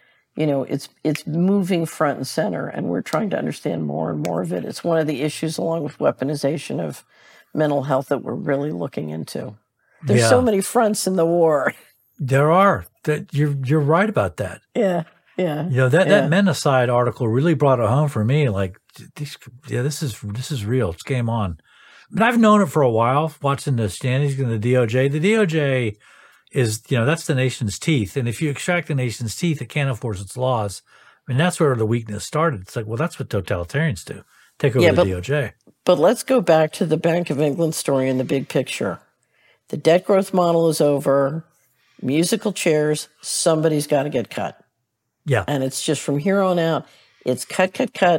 it's moving front and center, and we're trying to understand more and more of it. It's one of the issues, along with weaponization of mental health, that we're really looking into. There's so many fronts in the war. There are. That you're right about that. Yeah. That Menacide article really brought it home for me. Like, this is real. It's game on. But I've known it for a while, watching the standings in the DOJ. The DOJ is, that's the nation's teeth. And if you extract the nation's teeth, it can't enforce its laws. I mean, that's where the weakness started. It's like, well, that's what totalitarians do. Take over the DOJ. But let's go back to the Bank of England story in the big picture. The debt growth model is over. Musical chairs, somebody's got to get cut. Yeah. And it's just from here on out, it's cut.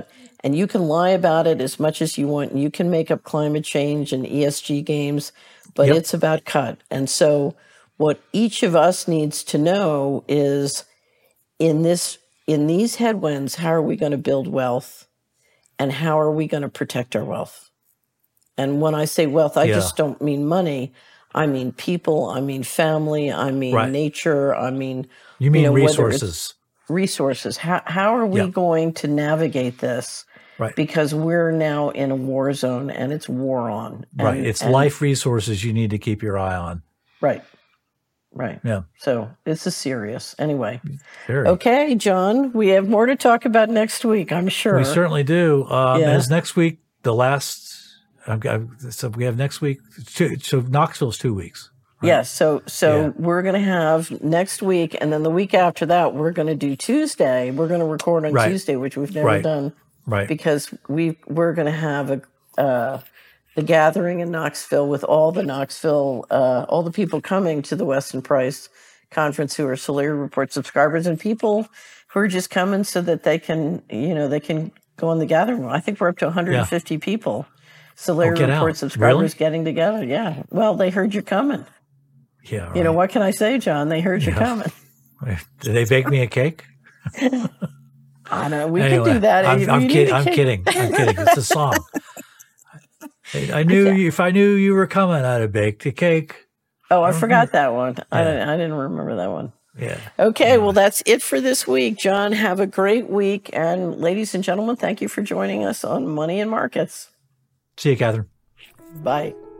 And you can lie about it as much as you want, and you can make up climate change and ESG games, but Yep. it's about cut. And so what each of us needs to know is in these headwinds, how are we going to build wealth, and how are we going to protect our wealth? And when I say wealth, I Yeah. just don't mean money. I mean people, I mean family, I mean Right. nature, I mean You mean know, whether it's resources. resources. How are we Yeah. going to navigate this? Right. Because we're now in a war zone and it's war on. Right. And- It's and- life resources you need to keep your eye on. Right. Right. Yeah. So this is serious. Anyway. Very. Okay, John, we have more to talk about next week, I'm sure. We certainly do. Yeah. As next week, the last, so we have next week, so Knoxville's 2 weeks. Yes. So Yeah. we're going to have next week, and then the week after that, we're going to do Tuesday. We're going to record on Right. Tuesday, which we've never Right. done Right. because we're going to have the gathering in Knoxville with all the all the people coming to the Weston Price conference who are Solera Report subscribers and people who are just coming so that they can go on the gathering. I think we're up to 150 people. Solera get Report out. subscribers Really? getting together. Yeah. Well, they heard you're coming. Yeah. Right. You know, what can I say, John? They heard you're coming. Did they bake me a cake? I know. We Anyway, can do that. I'm You need kidding. a I'm cake. kidding. I'm kidding. It's a song. I knew if I knew you were coming, I'd have baked a cake. Oh, I forgot that one. I didn't remember that one. Yeah. Okay, well, that's it for this week. John, have a great week. And ladies and gentlemen, thank you for joining us on Money and Markets. See you, Catherine. Bye.